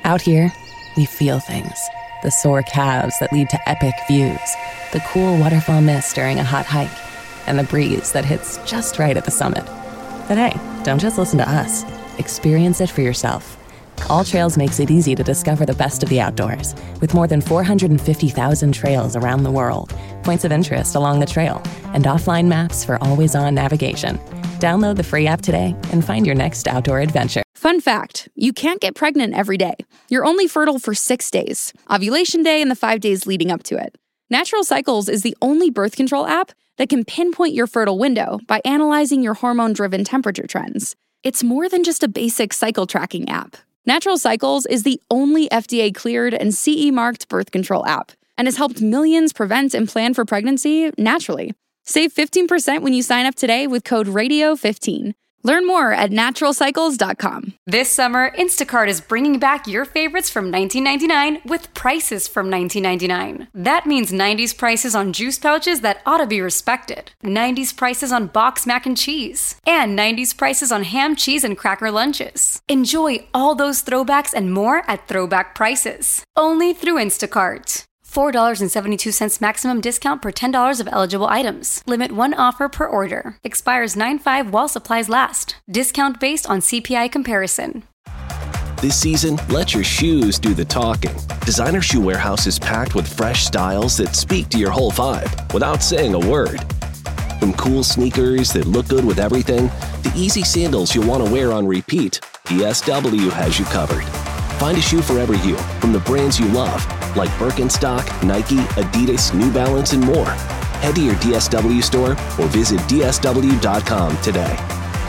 Out here, we feel things. The sore calves that lead to epic views, the cool waterfall mist during a hot hike, and the breeze that hits just right at the summit. But hey, don't just listen to us. Experience it for yourself. All Trails makes it easy to discover the best of the outdoors, with more than 450,000 trails around the world, points of interest along the trail, and offline maps for always-on navigation. Download the free app today and find your next outdoor adventure. Fun fact, you can't get pregnant every day. You're only fertile for 6 days, ovulation day and the 5 days leading up to it. Natural Cycles is the only birth control app that can pinpoint your fertile window by analyzing your hormone-driven temperature trends. It's more than just a basic cycle tracking app. Natural Cycles is the only FDA-cleared and CE-marked birth control app and has helped millions prevent and plan for pregnancy naturally. Save 15% when you sign up today with code RADIO15. Learn more at naturalcycles.com. This summer, Instacart is bringing back your favorites from 1999 with prices from 1999. That means 90s prices on juice pouches that ought to be respected, 90s prices on box mac and cheese, and 90s prices on ham, cheese, and cracker lunches. Enjoy all those throwbacks and more at throwback prices. Only through Instacart. $4.72 maximum discount per $10 of eligible items. Limit 1 offer per order. Expires 9/5 while supplies last. Discount based on CPI comparison. This season, let your shoes do the talking. Designer Shoe Warehouse is packed with fresh styles that speak to your whole vibe without saying a word. From cool sneakers that look good with everything, to easy sandals you'll want to wear on repeat, DSW has you covered. Find a shoe for every you, from the brands you love, like Birkenstock, Nike, Adidas, New Balance, and more. Head to your DSW store or visit dsw.com today.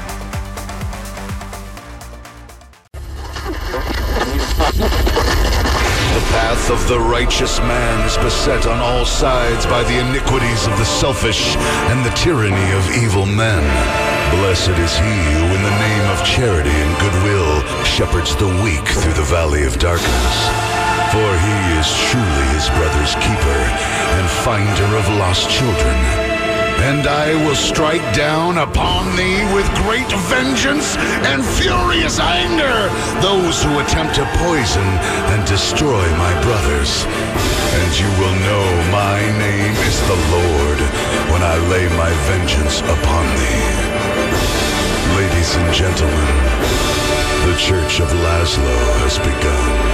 The path of the righteous man is beset on all sides by the iniquities of the selfish and the tyranny of evil men. Blessed is he who in the name of charity and goodwill shepherds the weak through the valley of darkness. For he is truly his brother's keeper and finder of lost children. And I will strike down upon thee with great vengeance and furious anger those who attempt to poison and destroy my brothers. And you will know my name is the Lord when I lay my vengeance upon thee. Ladies and gentlemen, the Church of Laszlo has begun.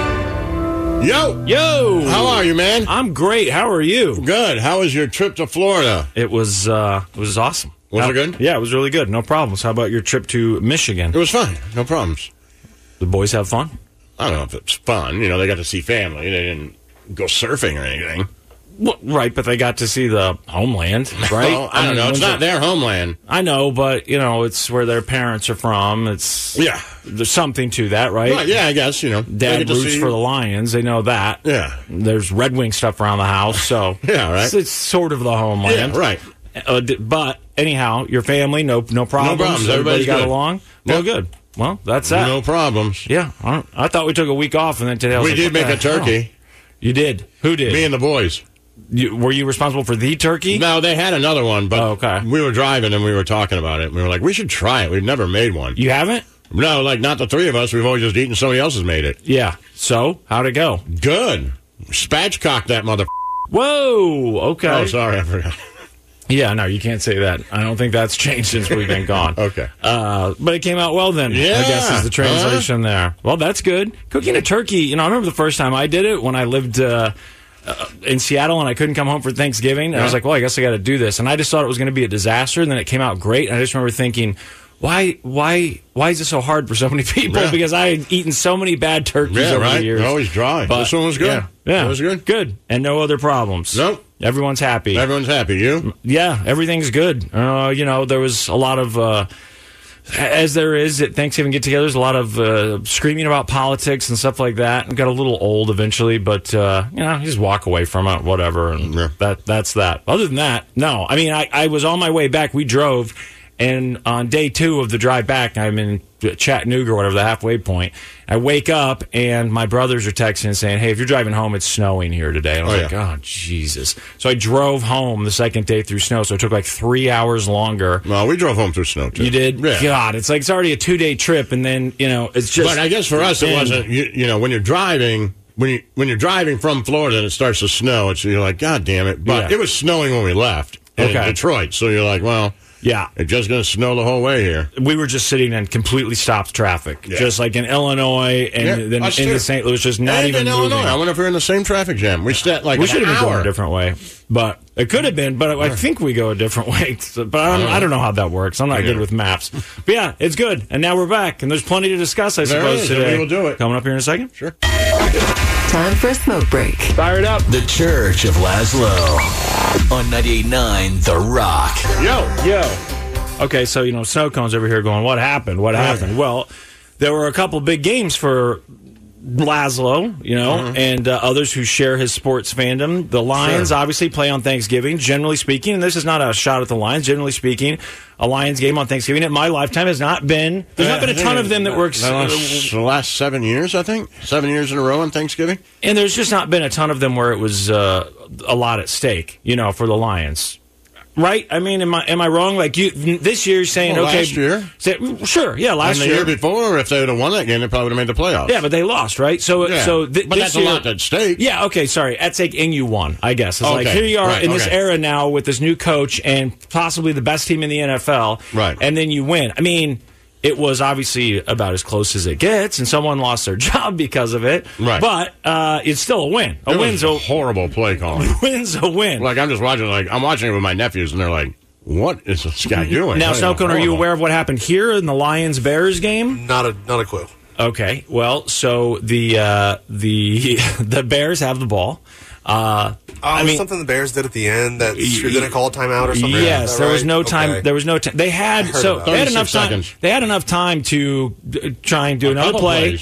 Yo! How are you, man? I'm great. How are you? Good. How was your trip to Florida? It was awesome. Was it good? Yeah, it was really good. No problems. How about your trip to Michigan? It was fine. No problems. The boys have fun? I don't know if it's fun. You know, they got to see family. They didn't go surfing or anything. Well, right, but they got to see the homeland, right? Well, I don't know. It's not their homeland. I know, but, you know, it's where their parents are from. Yeah. There's something to that, right? Right, yeah, I guess, you know. Dad roots for the Lions. They know that. Yeah. There's Red Wing stuff around the house, so yeah, right. It's sort of the homeland. Yeah, right. But, anyhow, your family, no problems. No problems. Everybody got good. along? Well, good. Well, that's that. No problems. Yeah. I thought we took a week off, and then today I was We did make a turkey. You did? Who did? Me and the boys. Were you responsible for the turkey? No, they had another one, but we were driving and we were talking about it. We were like, we should try it. We've never made one. You haven't? No, like not the three of us. We've always just eaten somebody else has made it. Yeah. So, how'd it go? Good. Spatchcocked that mother. Whoa. Okay. Oh, sorry, I forgot. Yeah, no, you can't say that. I don't think that's changed since we've been gone. Okay. But it came out well then, yeah. I guess is the translation there. Well, that's good. Cooking a turkey, you know, I remember the first time I did it when I lived in Seattle and I couldn't come home for Thanksgiving. And I was like, well, I guess I got to do this. And I just thought it was going to be a disaster. And then it came out great. And I just remember thinking, why is it so hard for so many people? Yeah. Because I had eaten so many bad turkeys over the years. They're always dry. But this one was good. Yeah. It was good. Good. And no other problems. Nope. Everyone's happy. Everyone's happy. You? Yeah, everything's good. You know, there was a lot of, as there is at Thanksgiving get-togethers, a lot of screaming about politics and stuff like that. It got a little old eventually, but, you know, you just walk away from it, whatever, and that's that. Other than that, no. I mean, I was on my way back. We drove, And on day 2 of the drive back, I'm in Chattanooga or whatever, the halfway point. I wake up, and my brothers are texting saying, hey, if you're driving home, it's snowing here today. And I was like, oh, Jesus. So I drove home the second day through snow, so it took like 3 hours longer. Well, we drove home through snow, too. You did? Yeah. God, it's like it's already a 2-day trip, and then, it's just... But I guess for us, it wasn't, when you're driving... When you're driving from Florida and it starts to snow, you're like, God damn it. But it was snowing when we left in Detroit. So you're like, well, it's just going to snow the whole way here. We were just sitting in completely stopped traffic. Just like in Illinois and then into St. Louis, just not even in moving. Illinois. I wonder if we're in the same traffic jam. We should have been going a different way. But it could have been, but I think we go a different way. But I don't know how that works. I'm not good with maps. But yeah, it's good. And now we're back. And there's plenty to discuss, I suppose, today. We will do it. Coming up here in a second? Sure. Time for a smoke break. Fire it up. The Church of Laszlo on 98.9 The Rock. Yo. Okay, so, snow cones over here going, what happened? What happened? Well, there were a couple big games for Laszlo, and others who share his sports fandom. The Lions obviously play on Thanksgiving, generally speaking, and this is not a shot at the Lions. Generally speaking, a Lions game on Thanksgiving in my lifetime has not been. There's not been a ton of them that works. The last 7 years, I think. 7 years in a row on Thanksgiving. And there's just not been a ton of them where it was a lot at stake, for the Lions. Right? I mean, am I wrong? Like this year, you're saying last year, sure, yeah, last year. And the year before, if they would have won that game, they probably would have made the playoffs. Yeah, but they lost, right? So but that's a lot at stake. Yeah, okay, sorry, at stake, and you won. I guess it's like here you are in this era now with this new coach and possibly the best team in the NFL, right? And then you win. I mean, it was obviously about as close as it gets, and someone lost their job because of it. Right. But it's still a win. A win's a horrible play calling. Win's a win. Like I'm just watching. I'm watching it with my nephews, and they're like, "What is this guy doing?" Now, Snowcone, are you aware of what happened here in the Lions-Bears game? Not a clue. Okay. Well, so the Bears have the ball. Something the Bears did at the end that you didn't call a timeout or something. Yes, there was no time. Okay. There was no time. They had enough time. They had enough time to try and do another play.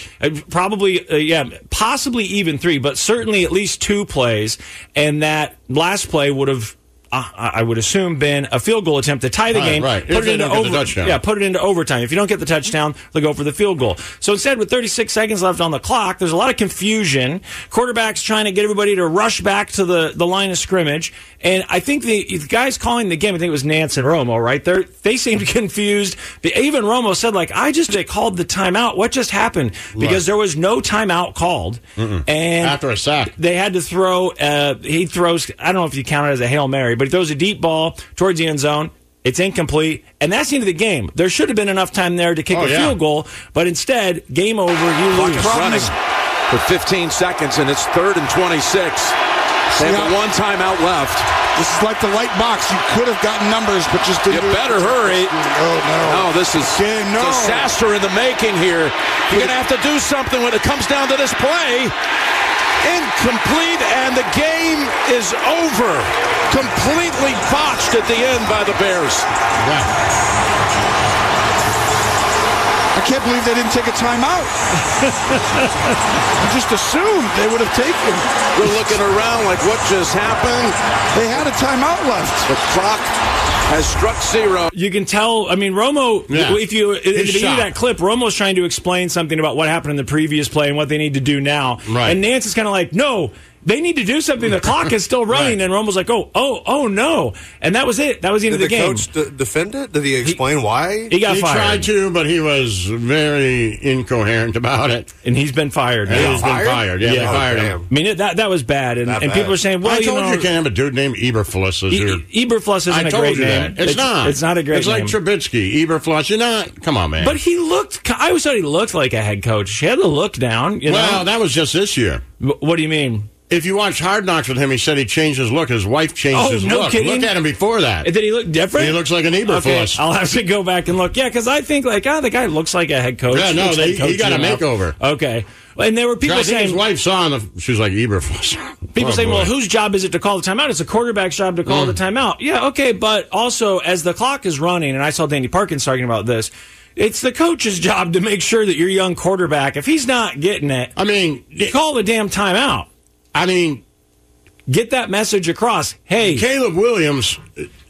Possibly even 3, but certainly at least 2 plays. And that last play would have, I would assume, been a field goal attempt to tie the game. Right. Put it into overtime. If you don't get the touchdown, they'll go for the field goal. So instead, with 36 seconds left on the clock, there's a lot of confusion. Quarterback's trying to get everybody to rush back to the line of scrimmage. And I think the guys calling the game, I think it was Nance and Romo, right? They seemed confused. Even Romo said, they called the timeout. What just happened? Because there was no timeout called. And after a sack, they had to throw. He throws, I don't know if you count it as a Hail Mary, but he throws a deep ball towards the end zone. It's incomplete, and that's the end of the game. There should have been enough time there to kick a field goal, but instead, game over, you lose. Running for 15 seconds, and it's 3rd and 26. They have one timeout left. This is like the light box. You could have gotten numbers, but just didn't. You better hurry. Oh, no. No, this is disaster in the making here. You're going to have to do something when it comes down to this play. Incomplete, and the game is over. Completely botched at the end by the Bears. I can't believe they didn't take a timeout. I just assumed they would have taken. We're looking around like, what just happened? They had a timeout left. The clock has struck 0. You can tell, Romo, if you hear that clip, Romo's trying to explain something about what happened in the previous play and what they need to do now. Right. And Nance is kind of like, no, they need to do something. The clock is still running. And Romo's like, oh, no. And that was it. That was the end of the game. Did the coach defend it? Did he explain why? He got fired. He tried to, but he was very incoherent about it. And he's been fired. He's been fired. Yeah, they fired him. I mean, that was bad. And people are saying, well, I told you can't have a dude named Eberfluss. Eberfluss isn't a great name. It's not. It's not a great name. It's like Trubisky. Eberfluss. You're not. Come on, man. But I always thought he looked like a head coach. He had the look down. Well, that was just this year. What do you mean? If you watch Hard Knocks with him, he said he changed his look. His wife changed his look. Kidding? Look at him before that. Did he look different? He looks like an Eberfluss. Okay, I'll have to go back and look. Yeah, because I think the guy looks like a head coach. Yeah, no, he got a makeover. Okay. And there were people saying... his wife saw him, she was like, Eberfluss. People saying, well, whose job is it to call the timeout? It's the quarterback's job to call the timeout. Yeah, okay, but also, as the clock is running, and I saw Danny Parkins talking about this, it's the coach's job to make sure that your young quarterback, if he's not getting it, call the damn timeout. Get that message across. Hey, Caleb Williams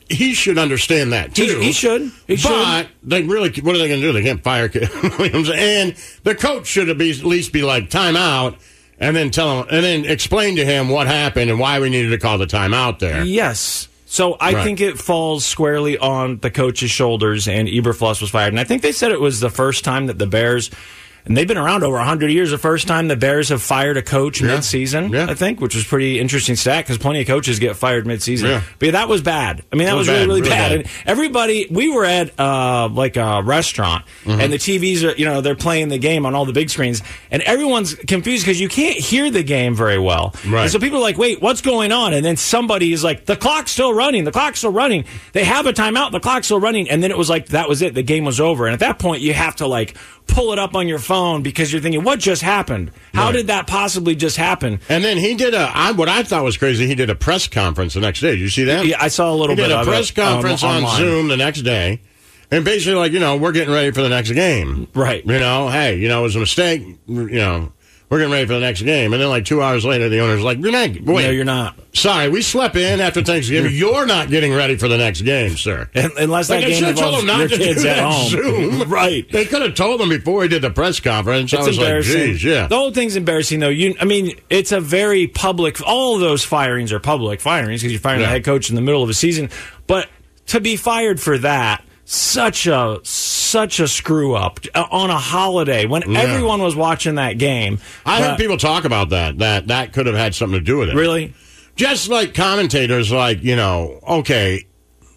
he should understand that too. He should. But they really, what are they going to do? They can't fire Williams, and the coach should at least be like timeout, and then tell him, and then explain to him what happened and why we needed to call the timeout there. Yes. So I think it falls squarely on the coach's shoulders, and Eberflus was fired. And I think they said it was the first time that the Bears, and they've been around over 100 years, the first time the Bears have fired a coach mid-season, I think, which was pretty interesting stat because plenty of coaches get fired mid-season. Yeah. But that was bad. I mean, that was really bad. And everybody, we were at like a restaurant, and the TVs are, they're playing the game on all the big screens, and everyone's confused because you can't hear the game very well. Right. And so people are like, wait, what's going on? And then somebody is like, the clock's still running. The clock's still running. They have a timeout. The clock's still running. And then it was like, that was it. The game was over. And at that point, you have to like pull it up on your phone because you're thinking, what just happened? How did that possibly just happen? And then he did what I thought was crazy, he did a press conference the next day. Did you see that? Yeah, I saw a little bit of it. He did a press conference on Zoom the next day. And basically like, we're getting ready for the next game. Right. Hey, it was a mistake, we're getting ready for the next game. And then like 2 hours later, the owner's like, wait. No, you're not. Sorry, we slept in after Thanksgiving. You're not getting ready for the next game, sir. Unless that game involves your kids at home. Zoom. Right. They could have told him before he did the press conference. It's embarrassing. Like, geez, yeah. The whole thing's embarrassing, though. It's a very public, all of those firings are public firings because you're firing the head coach in the middle of a season. But to be fired for that, such a screw up on a holiday when everyone was watching that game. I heard people talk about that could have had something to do with it. Really? Just like commentators, like, okay,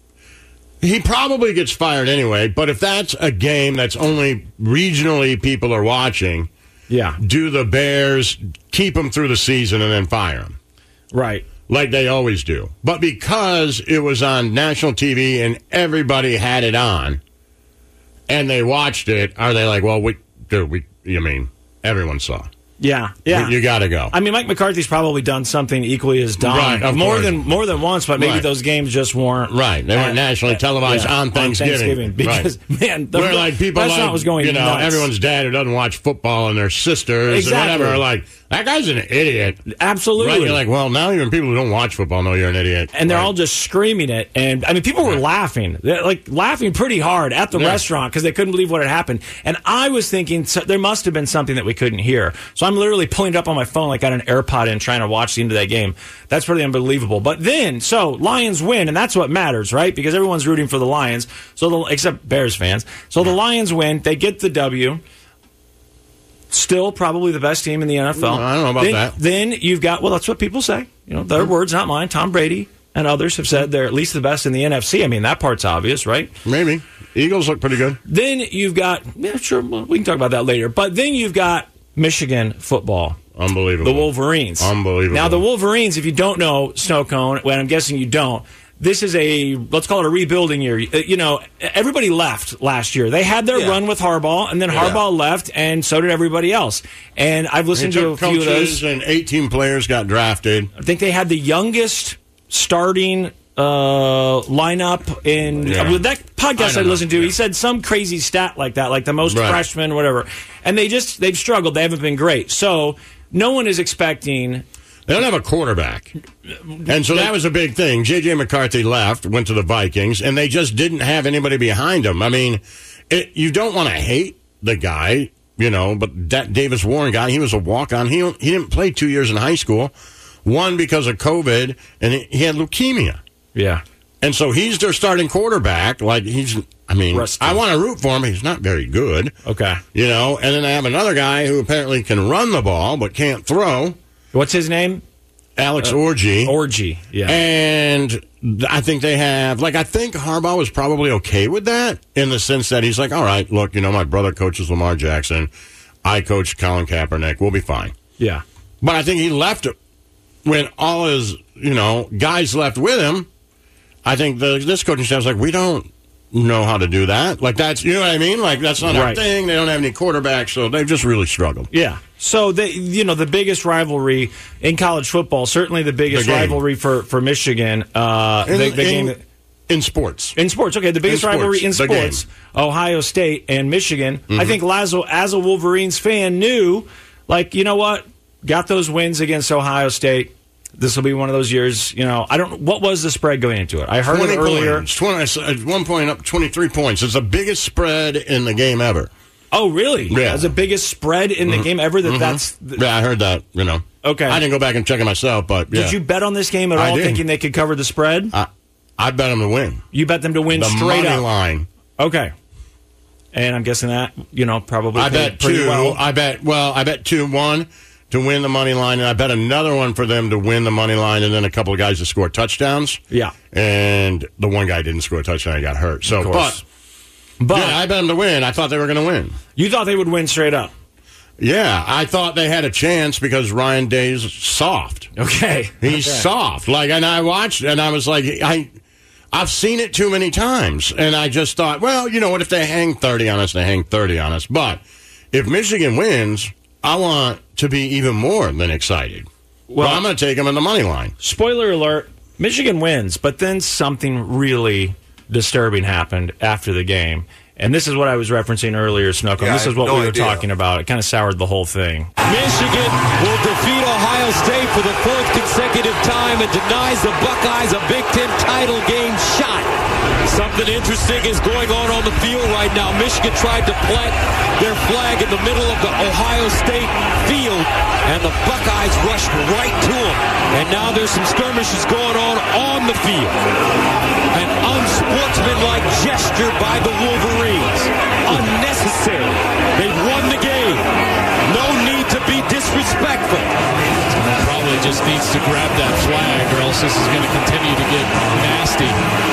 he probably gets fired anyway, but if that's a game that's only regionally people are watching, do the Bears keep him through the season and then fire him? Right. Like they always do. But because it was on national TV and everybody had it on and they watched it, are they like, well, everyone saw. Yeah. You got to go. I mean, Mike McCarthy's probably done something equally as dumb. Right, more than once, but maybe those games just weren't. Right. They weren't nationally televised on Thanksgiving. Because, man, where like people like, was going nuts. Everyone's dad who doesn't watch football and their sisters or whatever are like, that guy's an idiot. Absolutely. Right? You're like, well, now even people who don't watch football know you're an idiot. And they're all just screaming it. And, I mean, people were laughing. They're like laughing pretty hard at the restaurant because they couldn't believe what had happened. And I was thinking there must have been something that we couldn't hear. So I'm literally pulling it up on my phone like I got an AirPod in trying to watch the end of that game. That's pretty unbelievable. But then, Lions win, and that's what matters, right? Because everyone's rooting for the Lions, except Bears fans. So the Lions win. They get the W. Still probably the best team in the NFL. I don't know about that. Then you've got, that's what people say. Their words, not mine. Tom Brady and others have said they're at least the best in the NFC. I mean, that part's obvious, right? Maybe. Eagles look pretty good. Then you've got, sure, we can talk about that later. But then you've got Michigan football. Unbelievable. The Wolverines. Unbelievable. Now, the Wolverines, if you don't know Snow Cone, well, I'm guessing you don't, this is let's call it a rebuilding year. Everybody left last year. They had their run with Harbaugh, and then Harbaugh left, and so did everybody else. And I've listened to a few of those. And 18 players got drafted. I think they had the youngest starting lineup in that podcast I listened to. He said some crazy stat like that, like the most freshmen, whatever. And they've struggled. They haven't been great. So no one is expecting. They don't have a quarterback. And so that was a big thing. J.J. McCarthy left, went to the Vikings, and they just didn't have anybody behind him. I mean, you don't want to hate the guy, but that Davis Warren guy, he was a walk-on. He didn't play 2 years in high school. One because of COVID, and he had leukemia. Yeah. And so he's their starting quarterback. Like, rusty. I want to root for him. He's not very good. Okay. And then they have another guy who apparently can run the ball but can't throw. What's his name? Alex Orji. Orji, yeah. And I think they have, I think Harbaugh was probably okay with that in the sense that he's like, all right, look, my brother coaches Lamar Jackson. I coach Colin Kaepernick. We'll be fine. Yeah. But I think he left when all his, guys left with him. I think this coaching staff's like, we don't know how to do that. Like, that's, you know what I mean? Like, that's not our thing. They don't have any quarterbacks, so they've just really struggled. Yeah. So, the biggest rivalry in college football, certainly the biggest rivalry for Michigan, in sports. In sports, okay. The biggest rivalry in sports, Ohio State and Michigan. Mm-hmm. I think Lazo, as a Wolverines fan, knew, you know what? Got those wins against Ohio State. This will be one of those years, I don't. What was the spread going into it? I heard it earlier. At one point up 23 points. It's the biggest spread in the game ever. Oh, really? Yeah. It's the biggest spread in the game ever? That's yeah, I heard that, Okay. I didn't go back and check it myself, but yeah. Did you bet on this game at all, thinking they could cover the spread? I bet them to win. You bet them to win straight up? The money up? line. Okay. And I'm guessing that, probably I bet pretty two. well. I bet 2-1 to win the money line, and I bet another one for them to win the money line, and then a couple of guys to score touchdowns. Yeah. And the one guy didn't score a touchdown, he got hurt. So, but yeah, I bet them to win. I thought they were going to win. You thought they would win straight up? Yeah, I thought they had a chance because Ryan Day's soft. Okay. He's soft. And I watched, and I was like, I've seen it too many times, and I just thought, well, you know what? If they hang 30 on us, they hang 30 on us. But if Michigan wins, I want to be even more than excited. Well, I'm going to take them in the money line. Spoiler alert, Michigan wins, but then something really disturbing happened after the game. And this is what I was referencing earlier, Snookum. This is what we were talking about. It kind of soured the whole thing. Michigan will defeat Ohio State for the fourth consecutive time and denies the Buckeyes a Big Ten title game shot. Something interesting is going on the field right now. Michigan tried to plant their flag in the middle of the Ohio State field, and the Buckeyes rushed right to them. And now there's some skirmishes going on the field. An unsportsmanlike gesture by the Wolverines. Unnecessary. They've won the game. No need to be disrespectful. Someone probably just needs to grab that flag, or else this is going to continue to get nasty.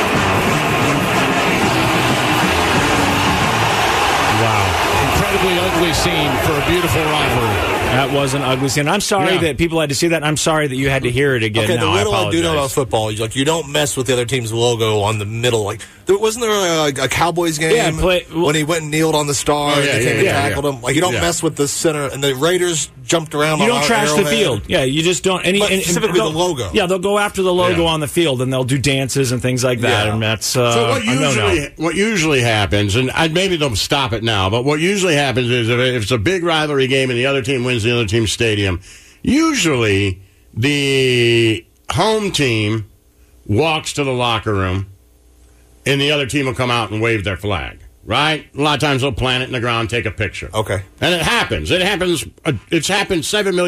Wow. Incredibly ugly scene for a beautiful rivalry. That was an ugly scene. I'm sorry that people had to see that. I'm sorry that you had to hear it again. Okay, now, the riddle I do know about football, you don't mess with the other team's logo on the middle. Wasn't there a Cowboys game when he went and kneeled on the star and they came and tackled him? You don't mess with the center, and the Raiders jumped around. You don't trash the field. Yeah, you just don't. Specifically the logo. Yeah, they'll go after the logo on the field, and they'll do dances and things like that, and that's so what usually happens, and maybe they'll stop it now, but what usually happens is if it's a big rivalry game and the other team wins the other team's stadium, usually the home team walks to the locker room and the other team will come out and wave their flag, right? A lot of times they'll plant it in the ground, take a picture. Okay. And it happens. It's happened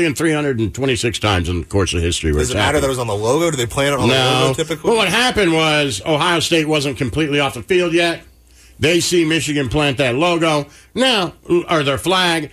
7,326 times in the course of history. Does it matter that it was on the logo? Do they plant it on the logo typically? Well, what happened was Ohio State wasn't completely off the field yet. They see Michigan plant that logo now, or their flag.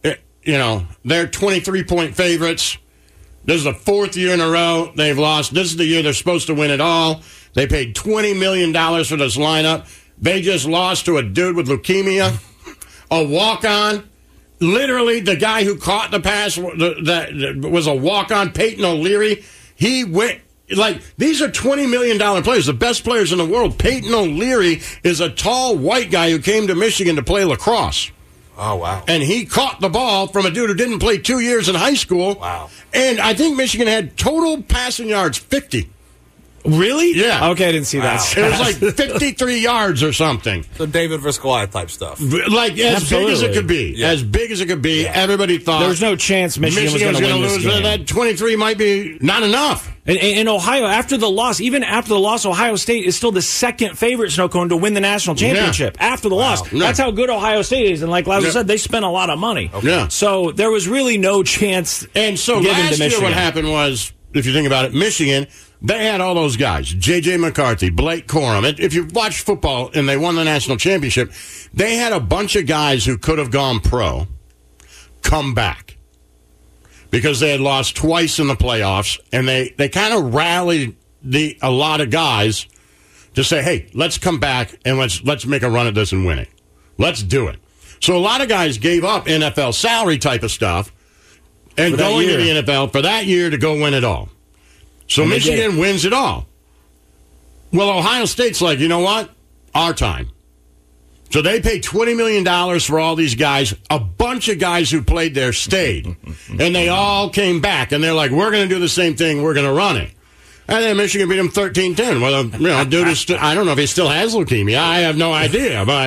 They're 23-point favorites. This is the fourth year in a row they've lost. This is the year they're supposed to win it all. They paid $20 million for this lineup. They just lost to a dude with leukemia, a walk-on. Literally, the guy who caught the pass that was a walk-on, Peyton O'Leary. He went. These are $20 million players, the best players in the world. Peyton O'Leary is a tall white guy who came to Michigan to play lacrosse. Oh, wow. And he caught the ball from a dude who didn't play 2 years in high school. Wow. And I think Michigan had total passing yards 50. Really? Yeah. Okay, I didn't see that. It was like 53 yards or something. So David versus Goliath type stuff. As big as it could be. Yeah. As big as it could be. Yeah. Everybody thought there was no chance Michigan was going to lose this game. That 23 might be not enough. And Ohio, after the loss, Ohio State is still the second favorite, Snowcone, to win the national championship. Yeah. After the loss. Yeah. That's how good Ohio State is. And like Lazar said, they spent a lot of money. Okay. Yeah. So there was really no chance. And so last year what happened was, if you think about it, Michigan, they had all those guys, J.J. McCarthy, Blake Corum. If you watch football and they won the national championship, they had a bunch of guys who could have gone pro come back because they had lost twice in the playoffs, and they kind of rallied a lot of guys to say, hey, let's come back and let's make a run at this and win it. Let's do it. So a lot of guys gave up NFL salary type of stuff and going to the NFL for that year to go win it all. So Michigan wins it all. Well, Ohio State's like, you know what? Our time. So they paid $20 million for all these guys. A bunch of guys who played there stayed. And they all came back. And they're like, we're going to do the same thing. We're going to run it. And then Michigan beat them 13-10. Well, dude is I don't know if he still has leukemia. I have no idea. But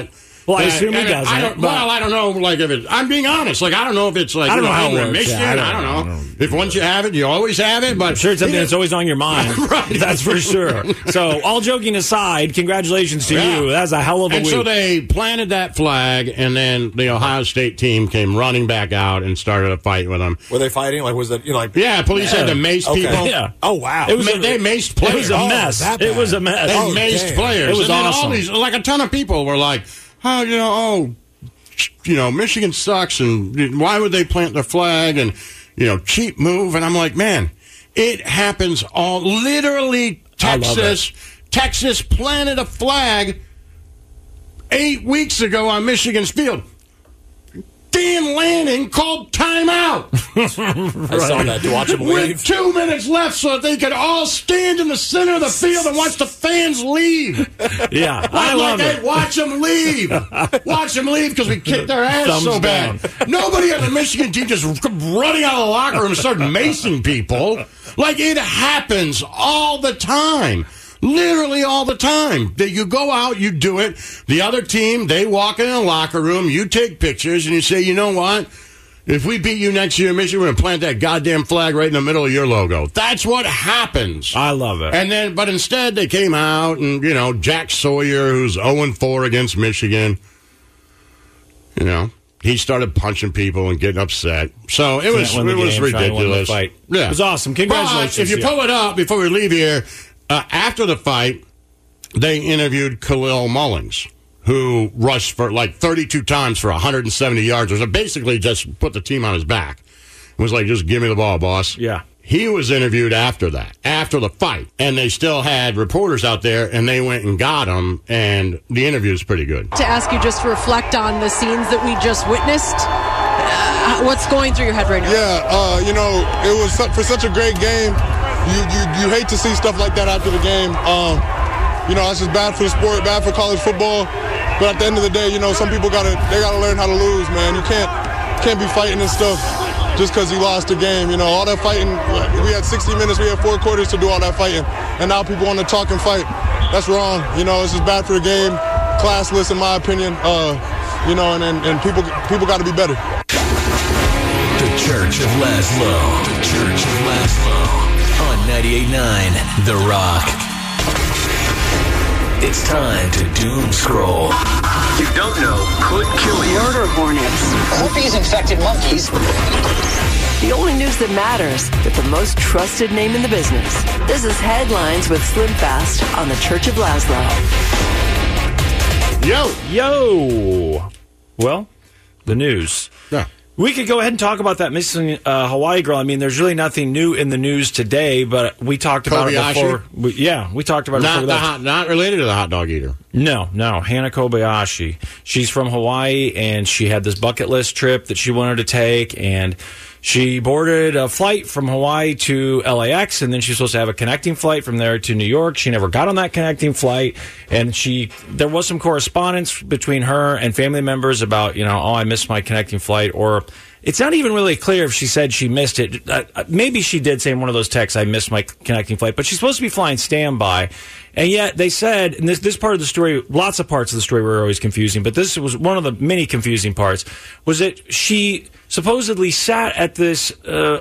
Well, I assume he doesn't. I don't know. Like if I'm being honest. Like I don't know if it's like I don't know how it works. Michigan. Yeah, I don't know. If once you have it, you always have it. But I'm sure it's something that's always on your mind. Right. That's for sure. So, all joking aside, congratulations to you. That's a hell of a week. And so they planted that flag, and then the Ohio State team came running back out and started a fight with them. Were they fighting? Like was that Yeah, police had to mace people. Yeah. Oh wow. They maced players. It was a mess. It was a mess. They maced players. It was awesome. All these, like a ton of people were like, Michigan sucks, and why would they plant the flag, and cheap move. And I'm like, man, it happens all. Literally, Texas planted a flag 8 weeks ago on Michigan's field. Dan Lanning called timeout. I saw that to watch him leave. With 2 minutes left so that they could all stand in the center of the field and watch the fans leave. Yeah, I love it. Hey, watch them leave. Watch them leave because we kicked their ass Thumbs so bad. down. Nobody on the Michigan team just running out of the locker room and started macing people. Like, it happens all the time. Literally all the time. You go out, you do it. The other team, they walk in the locker room, you take pictures, and you say, you know what? If we beat you next year in Michigan, we're going to plant that goddamn flag right in the middle of your logo. That's what happens. I love it. But instead, they came out, and, Jack Sawyer, who's 0-4 against Michigan, he started punching people and getting upset. So it was ridiculous. Yeah. It was awesome. Congratulations. But if you pull it up before we leave here, after the fight, they interviewed Khalil Mullings, who rushed for like 32 times for 170 yards. So basically just put the team on his back. It was like, just give me the ball, boss. Yeah. He was interviewed after the fight. And they still had reporters out there, and they went and got him, and the interview is pretty good. To ask you just to reflect on the scenes that we just witnessed, what's going through your head right now? Yeah, it was for such a great game. You hate to see stuff like that after the game. It's just bad for the sport, bad for college football. But at the end of the day, some people gotta learn how to lose, man. You can't be fighting and stuff just because you lost a game. All that fighting. We had 60 minutes, we had 4 quarters to do all that fighting, and now people want to talk and fight. That's wrong. It's just bad for the game, classless in my opinion. And people got to be better. The Church of Laszlo. The Church of Laszlo. On 98.9 The Rock. It's time to doom scroll. You don't know could kill you. Murder hornets. Herpes-infected monkeys. The only news that matters with the most trusted name in the business. This is Headlines with Slim Fast on the Church of Laszlo. Yo. Well, the news. Yeah. We could go ahead and talk about that missing Hawaii girl. I mean, there's really nothing new in the news today, but we talked about it before. We talked about it before. Not related to the hot dog eater. No. Hana Kobayashi. She's from Hawaii, and she had this bucket list trip that she wanted to take, and she boarded a flight from Hawaii to LAX, and then she was supposed to have a connecting flight from there to New York. She never got on that connecting flight, and there was some correspondence between her and family members about, I missed my connecting flight, or it's not even really clear if she said she missed it. Maybe she did say in one of those texts, I missed my connecting flight, but she's supposed to be flying standby. And yet they said, and this part of the story, lots of parts of the story were always confusing, but this was one of the many confusing parts, was that she supposedly sat at this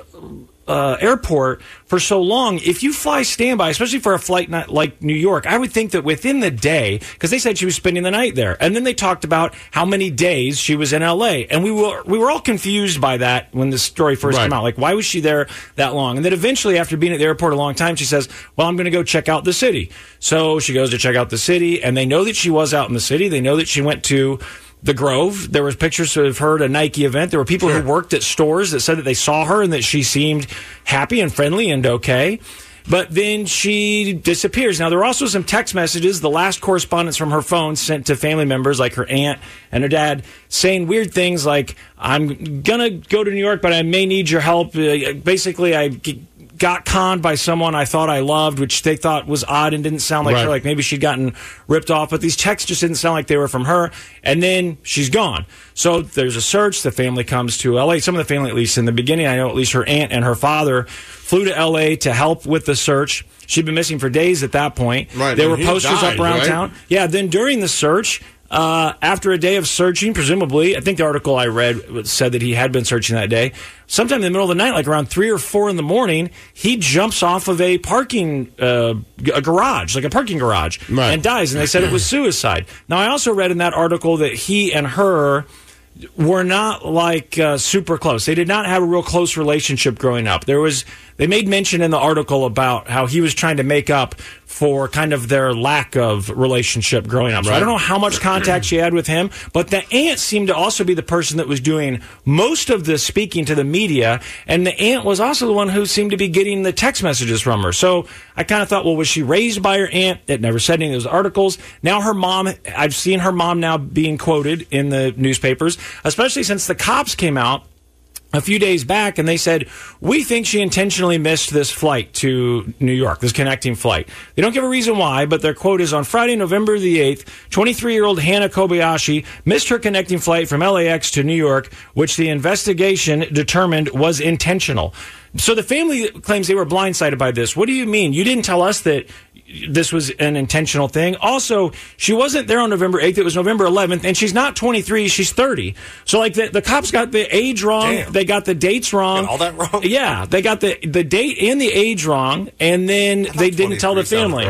airport for so long. If you fly standby, especially for a flight not like New York, I would think that within the day, because they said she was spending the night there, and then they talked about how many days she was in LA, and we were all confused by that when the story first came out. Like, why was she there that long? And then eventually, after being at the airport a long time, she says, well, I'm going to go check out the city. So she goes to check out the city, and they know that she was out in the city. They know that she went to the Grove. There was pictures of her at a Nike event. There were people who worked at stores that said that they saw her and that she seemed happy and friendly and okay. But then she disappears. Now, there were also some text messages, the last correspondence from her phone sent to family members like her aunt and her dad, saying weird things like, I'm going to go to New York, but I may need your help. Basically, I got conned by someone I thought I loved, which they thought was odd and didn't sound like her, like maybe she'd gotten ripped off. But these texts just didn't sound like they were from her. And then she's gone. So there's a search. The family comes to L.A. Some of the family, at least in the beginning, I know at least her aunt and her father flew to L.A. to help with the search. She'd been missing for days at that point. Right. There were posters up around town. Yeah, then during the search, after a day of searching, presumably, I think the article I read said that he had been searching that day. Sometime in the middle of the night, like around 3 or 4 in the morning, he jumps off of a parking garage, like a parking garage, and dies. And they said it was suicide. Now, I also read in that article that he and her were not like super close. They did not have a real close relationship growing up. They made mention in the article about how he was trying to make up for kind of their lack of relationship growing up. So I don't know how much contact she had with him, but the aunt seemed to also be the person that was doing most of the speaking to the media, and the aunt was also the one who seemed to be getting the text messages from her. So I kind of thought, well, was she raised by her aunt? It never said any of those articles. Now her mom, I've seen her mom now being quoted in the newspapers, especially since the cops came out a few days back, and they said, we think she intentionally missed this flight to New York, this connecting flight. They don't give a reason why, but their quote is, on Friday, November the 8th, 23-year-old Hannah Kobayashi missed her connecting flight from LAX to New York, which the investigation determined was intentional. So the family claims they were blindsided by this. What do you mean? You didn't tell us that this was an intentional thing. Also, she wasn't there on November 8th. It was November 11th, and she's not 23. She's 30. So, like, the cops got the age wrong. Damn. They got the dates wrong. Got all that wrong? Yeah, they got the date and the age wrong, and then they didn't tell the family.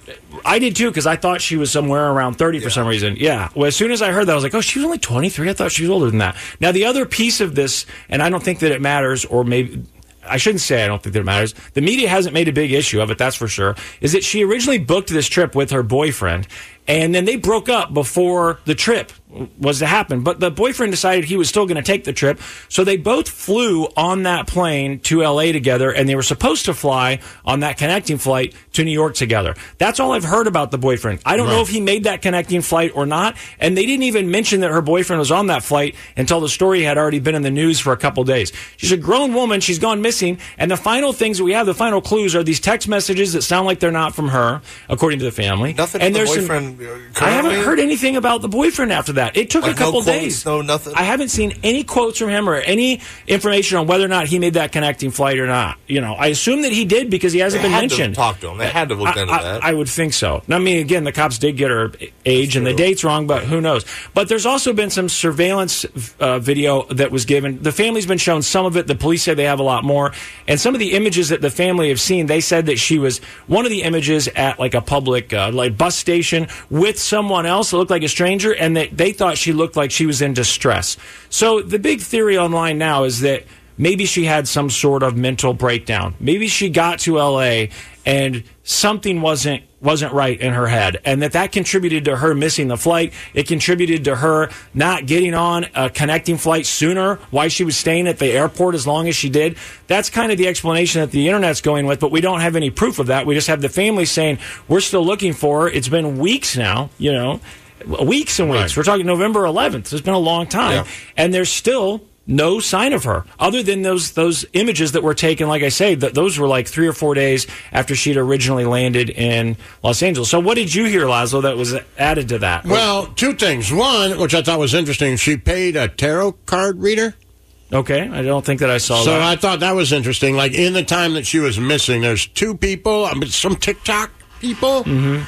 I did, too, because I thought she was somewhere around 30 for some reason. Yeah. Well, as soon as I heard that, I was like, oh, she was only 23? I thought she was older than that. Now, the other piece of this, and I don't think that it matters, or maybe I shouldn't say I don't think that it matters. The media hasn't made a big issue of it, that's for sure, is that she originally booked this trip with her boyfriend, and then they broke up before the trip was to happen. But the boyfriend decided he was still going to take the trip, so they both flew on that plane to L.A. together, and they were supposed to fly on that connecting flight to New York together. That's all I've heard about the boyfriend. I don't know if he made that connecting flight or not, and they didn't even mention that her boyfriend was on that flight until the story had already been in the news for a couple days. She's a grown woman. She's gone missing, and the final things that we have, the final clues, are these text messages that sound like they're not from her, according to the family. Nothing and from the boyfriend. I haven't heard anything about the boyfriend after that. It took a couple days. No, nothing. I haven't seen any quotes from him or any information on whether or not he made that connecting flight or not. You know, I assume that he did because he hasn't been mentioned. They had to talk to him. They had to look into that. I would think so. I mean, again, the cops did get her age and the date's wrong, but who knows? But there's also been some surveillance video that was given. The family's been shown some of it. The police say they have a lot more. And some of the images that the family have seen, they said that she was one of the images at like a public like bus station with someone else that looked like a stranger, and that they thought she looked like she was in distress. So the big theory online now is that maybe she had some sort of mental breakdown. Maybe she got to L.A. and something wasn't right in her head, and that contributed to her missing the flight. It contributed to her not getting on a connecting flight sooner, why she was staying at the airport as long as she did. That's kind of the explanation that the internet's going with, but we don't have any proof of that. We just have the family saying, we're still looking for her. It's been weeks now, you know, weeks and weeks. We're talking November 11th. It's been a long time, and there's still no sign of her, other than those images that were taken, like I say, those were like 3 or 4 days after she'd originally landed in Los Angeles. So what did you hear, Laszlo, that was added to that? Well, two things. One, which I thought was interesting, she paid a tarot card reader. Okay, I don't think that I saw that. So I thought that was interesting. Like, in the time that she was missing, there's 2 people, some TikTok people,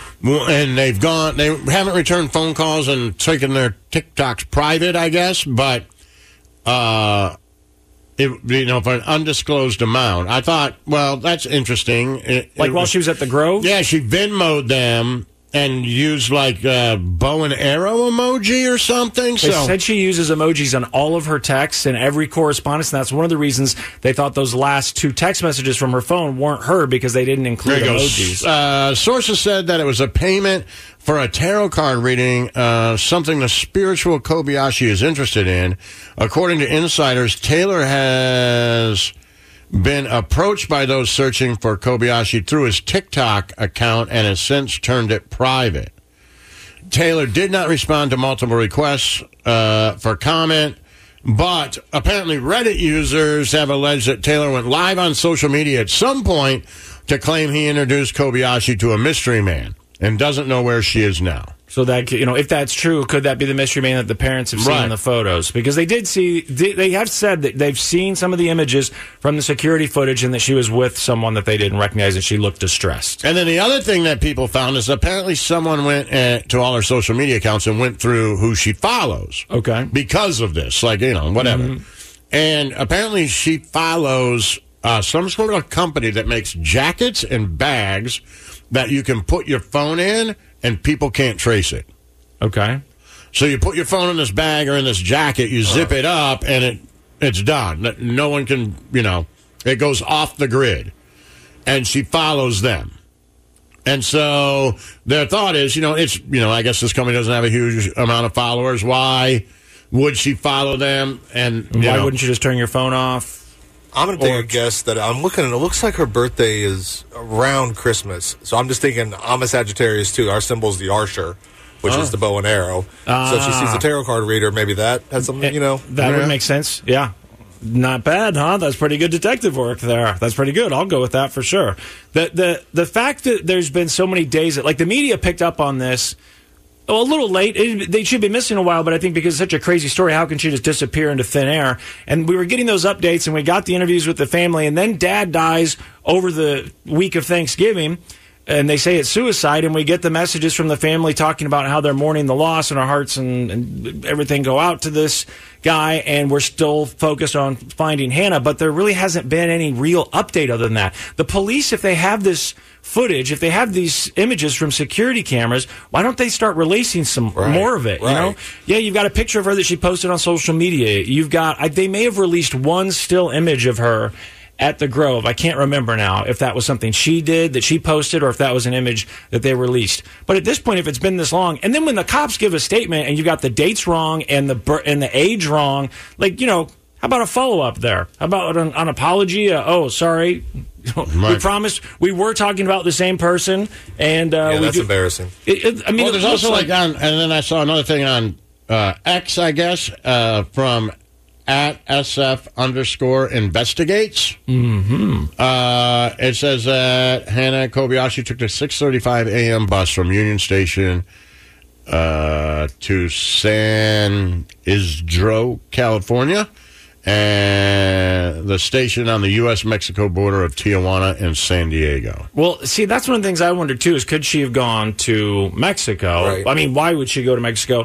and they haven't returned phone calls and taken their TikToks private, I guess, but for an undisclosed amount. I thought, well, that's interesting. While she was at the Grove? Yeah, she Venmo'd them and used like a bow and arrow emoji or something. They said she uses emojis on all of her texts and every correspondence, and that's one of the reasons they thought those last 2 text messages from her phone weren't her, because they didn't include emojis. Sources said that it was a payment for a tarot card reading, something the spiritual Kobayashi is interested in. According to insiders, Taylor has been approached by those searching for Kobayashi through his TikTok account and has since turned it private. Taylor did not respond to multiple requests for comment, but apparently Reddit users have alleged that Taylor went live on social media at some point to claim he introduced Kobayashi to a mystery man and doesn't know where she is now. So that, if that's true, could that be the mystery man that the parents have seen in the photos? Because they have said that they've seen some of the images from the security footage and that she was with someone that they didn't recognize and she looked distressed. And then the other thing that people found is apparently someone went to all her social media accounts and went through who she follows. Okay. Because of this, whatever. Mm-hmm. And apparently she follows some sort of company that makes jackets and bags that you can put your phone in and people can't trace it. Okay. So you put your phone in this bag or in this jacket, you zip it up, and it's done. No one can, it goes off the grid. And she follows them. And so their thought is, I guess this company doesn't have a huge amount of followers. Why would she follow them? And why wouldn't you just turn your phone off? I'm going to take a guess that I'm looking at it. Looks like her birthday is around Christmas. So I'm just thinking I'm a Sagittarius, too. Our symbol is the Archer, which is the bow and arrow. So if she sees a tarot card reader, maybe that has something, That would make sense. Yeah. Not bad, huh? That's pretty good detective work there. That's pretty good. I'll go with that for sure. The fact that there's been so many days that, the media picked up on this a little late. They should be missing a while, but I think because it's such a crazy story, how can she just disappear into thin air? And we were getting those updates, and we got the interviews with the family, and then Dad dies over the week of Thanksgiving, and they say it's suicide, and we get the messages from the family talking about how they're mourning the loss, and our hearts and everything go out to this guy, and we're still focused on finding Hannah, but there really hasn't been any real update other than that. The police, if they have this footage, if they have these images from security cameras, why don't they start releasing some more of it? Right. Yeah, you've got a picture of her that she posted on social media. They may have released one still image of her at the Grove. I can't remember now if that was something she did, that she posted, or if that was an image that they released. But at this point, if it's been this long, and then when the cops give a statement and you've got the dates wrong and the age wrong, how about a follow-up there? How about an apology? Sorry. We promised we were talking about the same person, and that's embarrassing. There's also and then I saw another thing on X, I guess, from @SF_investigates. Mm-hmm. It says that Hannah Kobayashi took the 6:35 a.m. bus from Union Station to San Isidro, California, and the station on the U.S.-Mexico border of Tijuana and San Diego. Well, see, that's one of the things I wondered, too, is could she have gone to Mexico? Right. I mean, why would she go to Mexico?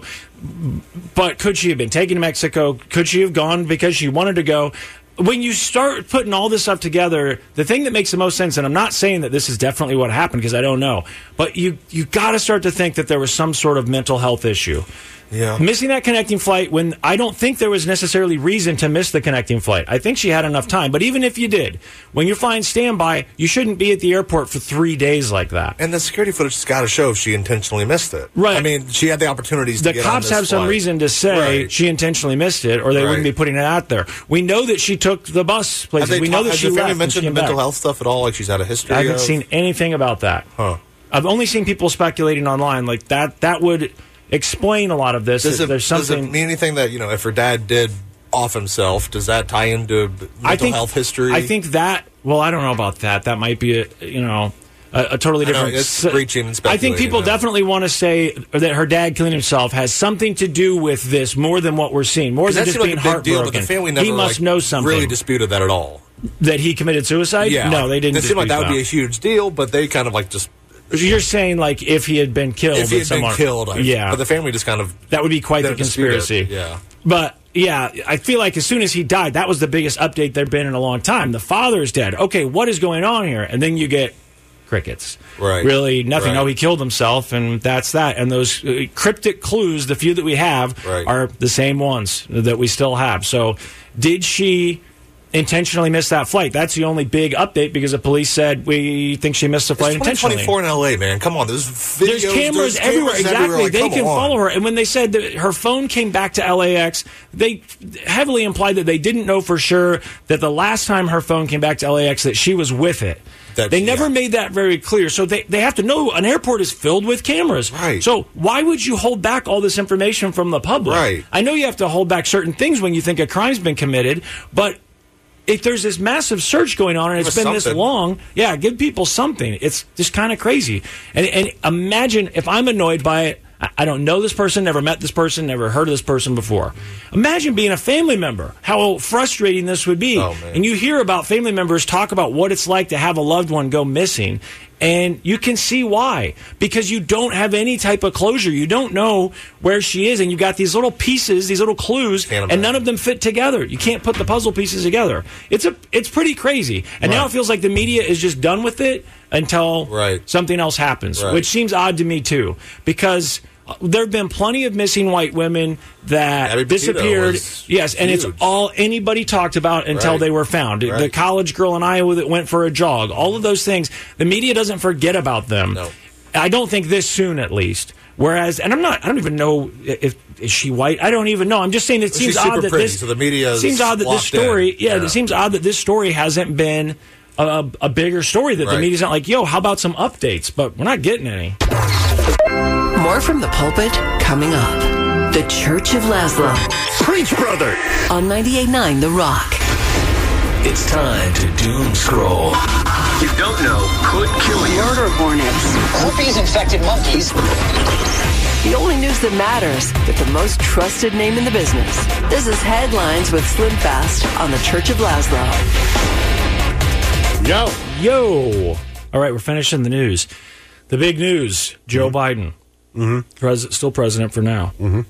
But could she have been taken to Mexico? Could she have gone because she wanted to go? When you start putting all this stuff together, the thing that makes the most sense, and I'm not saying that this is definitely what happened because I don't know, but you got to start to think that there was some sort of mental health issue. Yeah. Missing that connecting flight when I don't think there was necessarily reason to miss the connecting flight. I think she had enough time. But even if you did, when you're flying standby, you shouldn't be at the airport for 3 days like that. And the security footage has got to show if she intentionally missed it. Right. I mean, she had the opportunities to get on cops this have some flight. reason to say she intentionally missed it, or they wouldn't be putting it out there. We know that she took the bus places. We know that she left. Have you mentioned the mental health stuff at all? Like she's had a history I haven't seen anything about that. Huh. I've only seen people speculating online like that. That would explain a lot of this. Does it mean anything that, if her dad did off himself, does that tie into mental health history? I think that, I don't know about that. That might be a totally different... It's reaching and speculating. I think people definitely want to say that her dad killing himself has something to do with this more than what we're seeing, more than just being heartbroken. Deal, but the family never, he must know something. Really disputed that at all. That he committed suicide? Yeah. No, they didn't. It seemed like that would be a huge deal, but they kind of just... You're saying if he had been killed, if he had been killed, but the family just kind of that would be quite the conspiracy. Yeah, but I feel like as soon as he died, that was the biggest update there'd been in a long time. The father's dead. Okay, what is going on here? And then you get crickets. Right, really nothing. Right. Oh, he killed himself, and that's that. And those cryptic clues, the few that we have, are the same ones that we still have. So, did she intentionally missed that flight? That's the only big update because the police said we think she missed the flight intentionally. 2024 in L.A., man. Come on. There's videos. There's cameras everywhere. Exactly. Like, they can follow her. And when they said that her phone came back to LAX, they heavily implied that they didn't know for sure that the last time her phone came back to LAX that she was with it. They never made that very clear. So they have to know an airport is filled with cameras. Right. So why would you hold back all this information from the public? Right. I know you have to hold back certain things when you think a crime's been committed, but if there's this massive search going on and it's been this long, give people something. It's just kind of crazy. And imagine if I'm annoyed by it, I don't know this person, never met this person, never heard of this person before. Imagine being a family member, how frustrating this would be. Oh, and you hear about family members talk about what it's like to have a loved one go missing. And you can see why. Because you don't have any type of closure. You don't know where she is. And you've got these little pieces, these little clues, and none of them fit together. You can't put the puzzle pieces together. It's pretty crazy. And now it feels like the media is just done with it until something else happens, which seems odd to me, too. Because there have been plenty of missing white women that disappeared. Yes, and it's all anybody talked about until they were found. The college girl in Iowa that went for a jog. All of those things. The media doesn't forget about them. No. I don't think this soon, at least. Whereas, and I don't even know is she white? I don't even know. I'm just saying it seems odd that this. So the media seems odd that this story. Yeah, it seems odd that this story hasn't been a bigger story. That the media's not like, yo, how about some updates? But we're not getting any. More from the pulpit coming up. The Church of Laszlo. Preach, brother! On 98.9 The Rock. It's time to doom scroll. You don't know could kill you. Murder hornets. Herpes-infected monkeys. The only news that matters with the most trusted name in the business. This is Headlines with Slim Fast on the Church of Laszlo. Yo! All right, we're finishing the news. The big news, Joe Biden. Still president for now.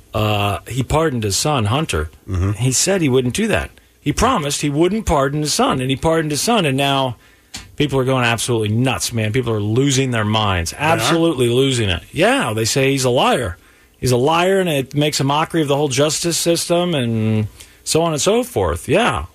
He pardoned his son, Hunter. He said he wouldn't do that. He promised he wouldn't pardon his son, and he pardoned his son, and now people are going absolutely nuts, man. People are losing their minds. Absolutely losing it. Yeah, they say he's a liar. He's a liar, and it makes a mockery of the whole justice system, and so on and so forth. Yeah.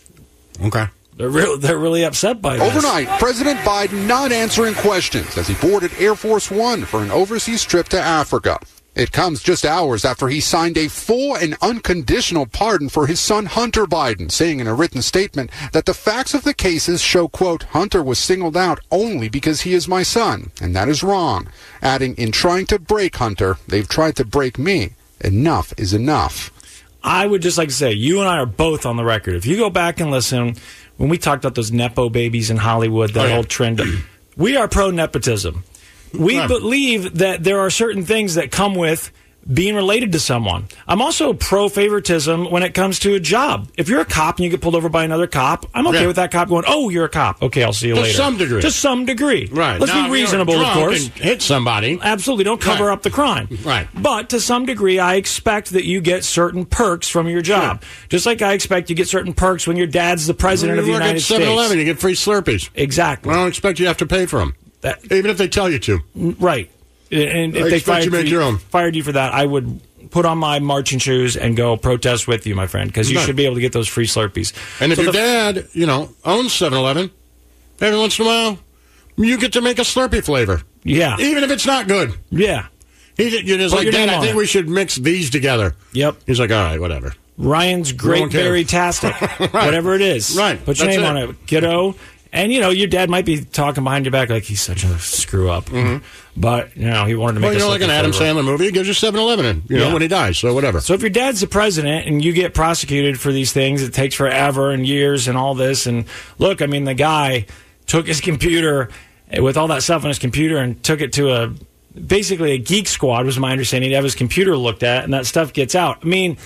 Okay. They're really upset by this. Overnight, President Biden not answering questions as he boarded Air Force One for an overseas trip to Africa. It comes just hours after he signed a full and unconditional pardon for his son Hunter Biden, saying in a written statement that the facts of the cases show, quote, Hunter was singled out only because he is my son, and that is wrong. Adding, in trying to break Hunter, they've tried to break me. Enough is enough. I would just like to say, you and I are both on the record. If you go back and listen, when we talked about those Nepo babies in Hollywood, that whole trend, we are pro-nepotism. We believe that there are certain things that come with being related to someone. I'm also pro-favoritism when it comes to a job. If you're a cop and you get pulled over by another cop, I'm okay with that cop going, oh, you're a cop. Okay, I'll see you later. To some degree. Right. Let's be reasonable, of course. Hit somebody. Absolutely. Don't cover up the crime. Right. But to some degree, I expect that you get certain perks from your job. Sure. Just like I expect you get certain perks when your dad's the president of the United States. 7-Eleven, you get free Slurpees. Exactly. I don't expect you to have to pay for them. Even if they tell you to. Right. And if they fired you for that, I would put on my marching shoes and go protest with you, my friend, because you should be able to get those free Slurpees. And if your dad, owns 7-Eleven, every once in a while, you get to make a Slurpee flavor. Yeah. Even if it's not good. Yeah. You're just like, Dad, I think we should mix these together. Yep. He's like, all right, whatever. Ryan's Great Berry-tastic. Whatever it is. Right. Put your name on it, kiddo. And, your dad might be talking behind your back like he's such a screw-up. But, he wanted to make a like an Adam Sandler movie, he gives you 7-Eleven when he dies, so whatever. So if your dad's the president and you get prosecuted for these things, it takes forever and years and all this. And look, the guy took his computer with all that stuff on his computer and took it to basically a geek squad, was my understanding, to have his computer looked at, and that stuff gets out.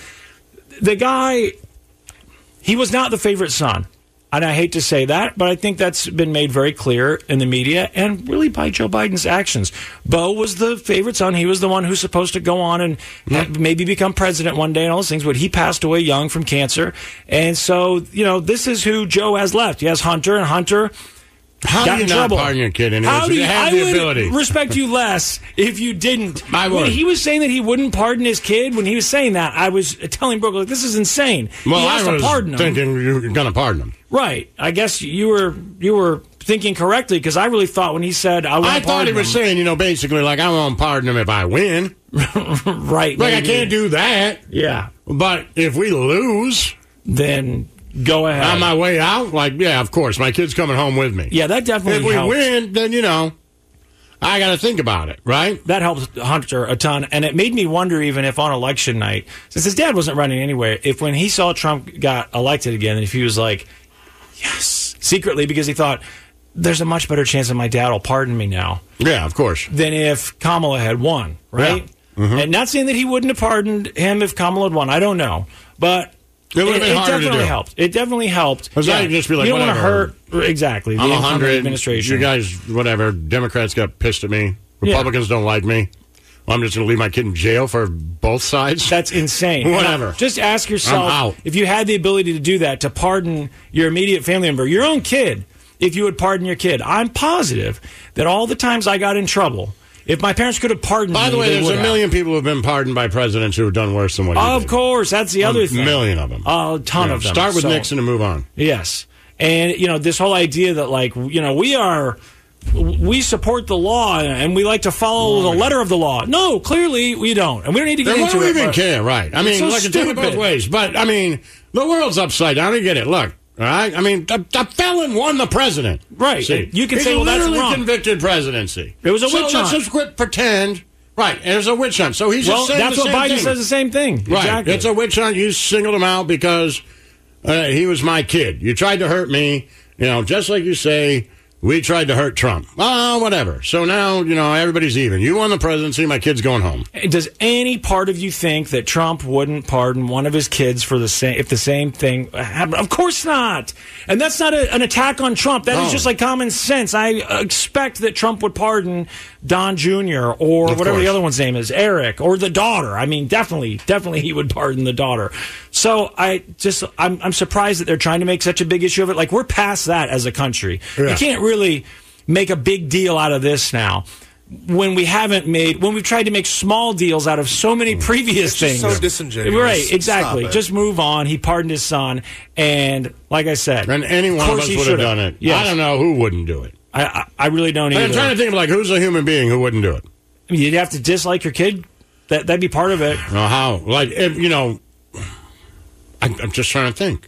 The guy, he was not the favorite son. And I hate to say that, but I think that's been made very clear in the media and really by Joe Biden's actions. Bo was the favorite son. He was the one who's supposed to go on and maybe become president one day and all those things, but he passed away young from cancer. And so, this is who Joe has left. He has Hunter, and Hunter How do you not pardon your kid anyway? How do you, have the ability? I would respect you less if you didn't. When he was saying that he wouldn't pardon his kid, when he was saying that, I was telling Brooke, like, this is insane. Well, he has I was to pardon him. thinking you were going to pardon him. Right. I guess you were thinking correctly, because I really thought when he said, I thought he was saying, basically, like, I won't pardon him if I win. Right. Like, I can't do that. Yeah. But if we lose, then go ahead. On my way out, of course, my kid's coming home with me. Yeah, that definitely helps. If we win, then, I got to think about it, right? That helps Hunter a ton. And it made me wonder, even if on election night, since his dad wasn't running anyway, if when he saw Trump got elected again, if he was like, yes, secretly, because he thought, there's a much better chance that my dad will pardon me now. Yeah, of course. Than if Kamala had won, right? Yeah. And not saying that he wouldn't have pardoned him if Kamala had won. I don't know. But it would have been harder definitely to do. helped. It definitely helped. Because I could just be like, you don't want to whatever. hurt. Exactly. I'm the 100. Administration. You guys, whatever. Democrats got pissed at me. Republicans don't like me. Well, I'm just going to leave my kid in jail for both sides? That's insane. Whatever. Now, just ask yourself, I'm out. if you had the ability to do that, to pardon your immediate family member, your own kid, if you would pardon your kid. I'm positive that all the times I got in trouble, if my parents could have pardoned me, by the way, there's a million people who have been pardoned by presidents who have done worse than what he did. Of course, that's the other thing. A million of them. A ton of them. Start with Nixon and move on. Yes. And, this whole idea that, we support the law and we like to follow the letter of the law. No, clearly we don't. And we don't need to get into it. Why do we even care, right? I mean, so look, it's in both ways. But, the world's upside down. I get it. Look. All right? The felon won the president. Right. See, you can say, well, that's wrong. literally convicted presidency. It was a witch hunt. Let's just quit pretend. Right. And it's a witch hunt. So he's just saying that's the what same Biden thing. says the same thing. Right. Exactly. It's a witch hunt. You singled him out because he was my kid. You tried to hurt me. Just like you say, we tried to hurt Trump. Oh, whatever. So now, everybody's even. You won the presidency. My kid's going home. Does any part of you think that Trump wouldn't pardon one of his kids for if the same thing happened? Of course not. And that's not an attack on Trump. That is just like common sense. I expect that Trump would pardon Don Jr. or whatever the other one's name is, Eric, or the daughter. Definitely he would pardon the daughter. So I'm surprised that they're trying to make such a big issue of it. Like, we're past that as a country. Yeah. You can't really make a big deal out of this now when we've tried to make small deals out of so many previous things. So disingenuous. Right, exactly. Just move on. He pardoned his son, and like I said, and any one of us would have done it. Yes. I don't know who wouldn't do it. I really don't either. I'm trying to think of who's a human being who wouldn't do it. You'd have to dislike your kid. That'd be part of it. Well, how? I'm just trying to think.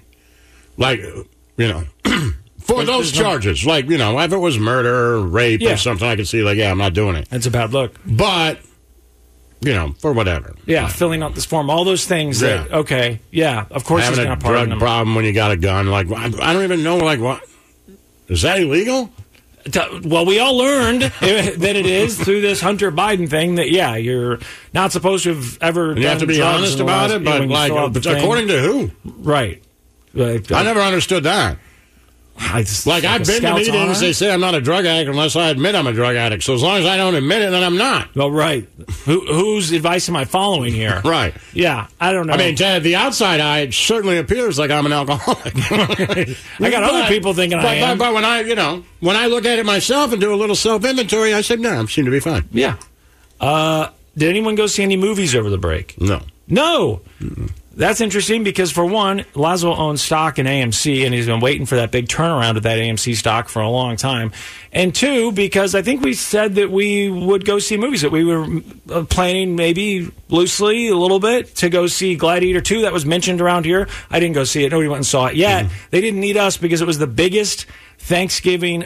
For those charges, if it was murder, rape, or something, I could see, I'm not doing it. That's a bad look. But, for whatever. Yeah, filling out this form, all those things that, of course he's going to pardon them. Having a drug problem when you got a gun, I don't even know, what? Is that illegal? Well, we all learned that it is through this Hunter Biden thing that, you're not supposed to have ever done drugs. You have to be honest about it, but according to who? Right. I never understood that. I've been to meetings, they say I'm not a drug addict unless I admit I'm a drug addict. So as long as I don't admit it, then I'm not. Well, right. Whose advice am I following here? Right. Yeah, I don't know. To the outside eye, it certainly appears like I'm an alcoholic. I got other people thinking I am. But when I look at it myself and do a little self-inventory, I say, no, I seem to be fine. Yeah. Did anyone go see any movies over the break? No. No. Mm-mm. That's interesting because, for one, Laszlo owns stock in AMC, and he's been waiting for that big turnaround of that AMC stock for a long time. And two, because I think we said that we would go see movies, that we were planning maybe loosely a little bit to go see Gladiator 2. That was mentioned around here. I didn't go see it. Nobody went and saw it yet. Mm-hmm. They didn't need us because it was the biggest Thanksgiving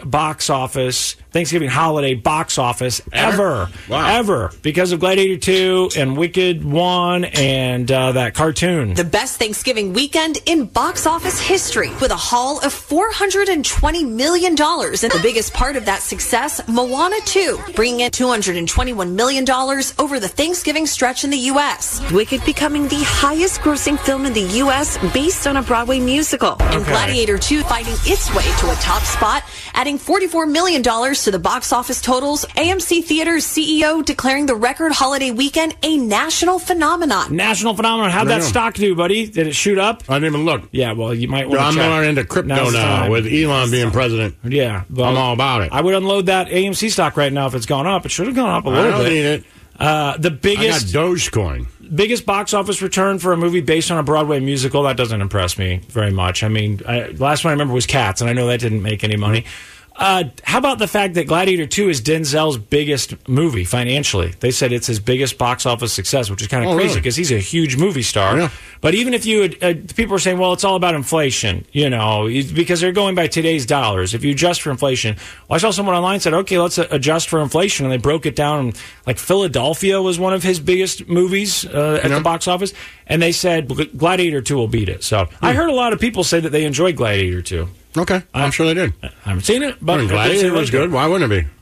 holiday box office ever. Wow. Ever. Because of Gladiator 2 and Wicked 1 and that cartoon. The best Thanksgiving weekend in box office history with a haul of $420 million. And the biggest part of that success, Moana 2, bringing in $221 million over the Thanksgiving stretch in the U.S. Wicked becoming the highest grossing film in the U.S. based on a Broadway musical. And Gladiator 2 finding its way to a top spot, adding $44 million to the box office totals. AMC Theaters CEO declaring the record holiday weekend a national phenomenon. National phenomenon. How'd that stock do, buddy? Did it shoot up? I didn't even look. Yeah, well, you might want to check. I'm more into crypto now with Elon being president. Yeah. Well, I'm all about it. I would unload that AMC stock right now if it's gone up. It should have gone up a little bit. I don't need it. The biggest... I got Dogecoin. Biggest box office return for a movie based on a Broadway musical. That doesn't impress me very much. Last one I remember was Cats, and I know that didn't make any money. How about the fact that Gladiator 2 is Denzel's biggest movie financially? They said it's his biggest box office success, which is kind of crazy because he's a huge movie star. Yeah. But even if you people are saying, well, it's all about inflation, because they're going by today's dollars. If you adjust for inflation, I saw someone online said, okay, let's adjust for inflation, and they broke it down. Like Philadelphia was one of his biggest movies at the box office, and they said Gladiator 2 will beat it. So I heard a lot of people say that they enjoyed Gladiator 2. Okay, I'm sure they did. I haven't seen it, but Gladiator was good. Why wouldn't it be?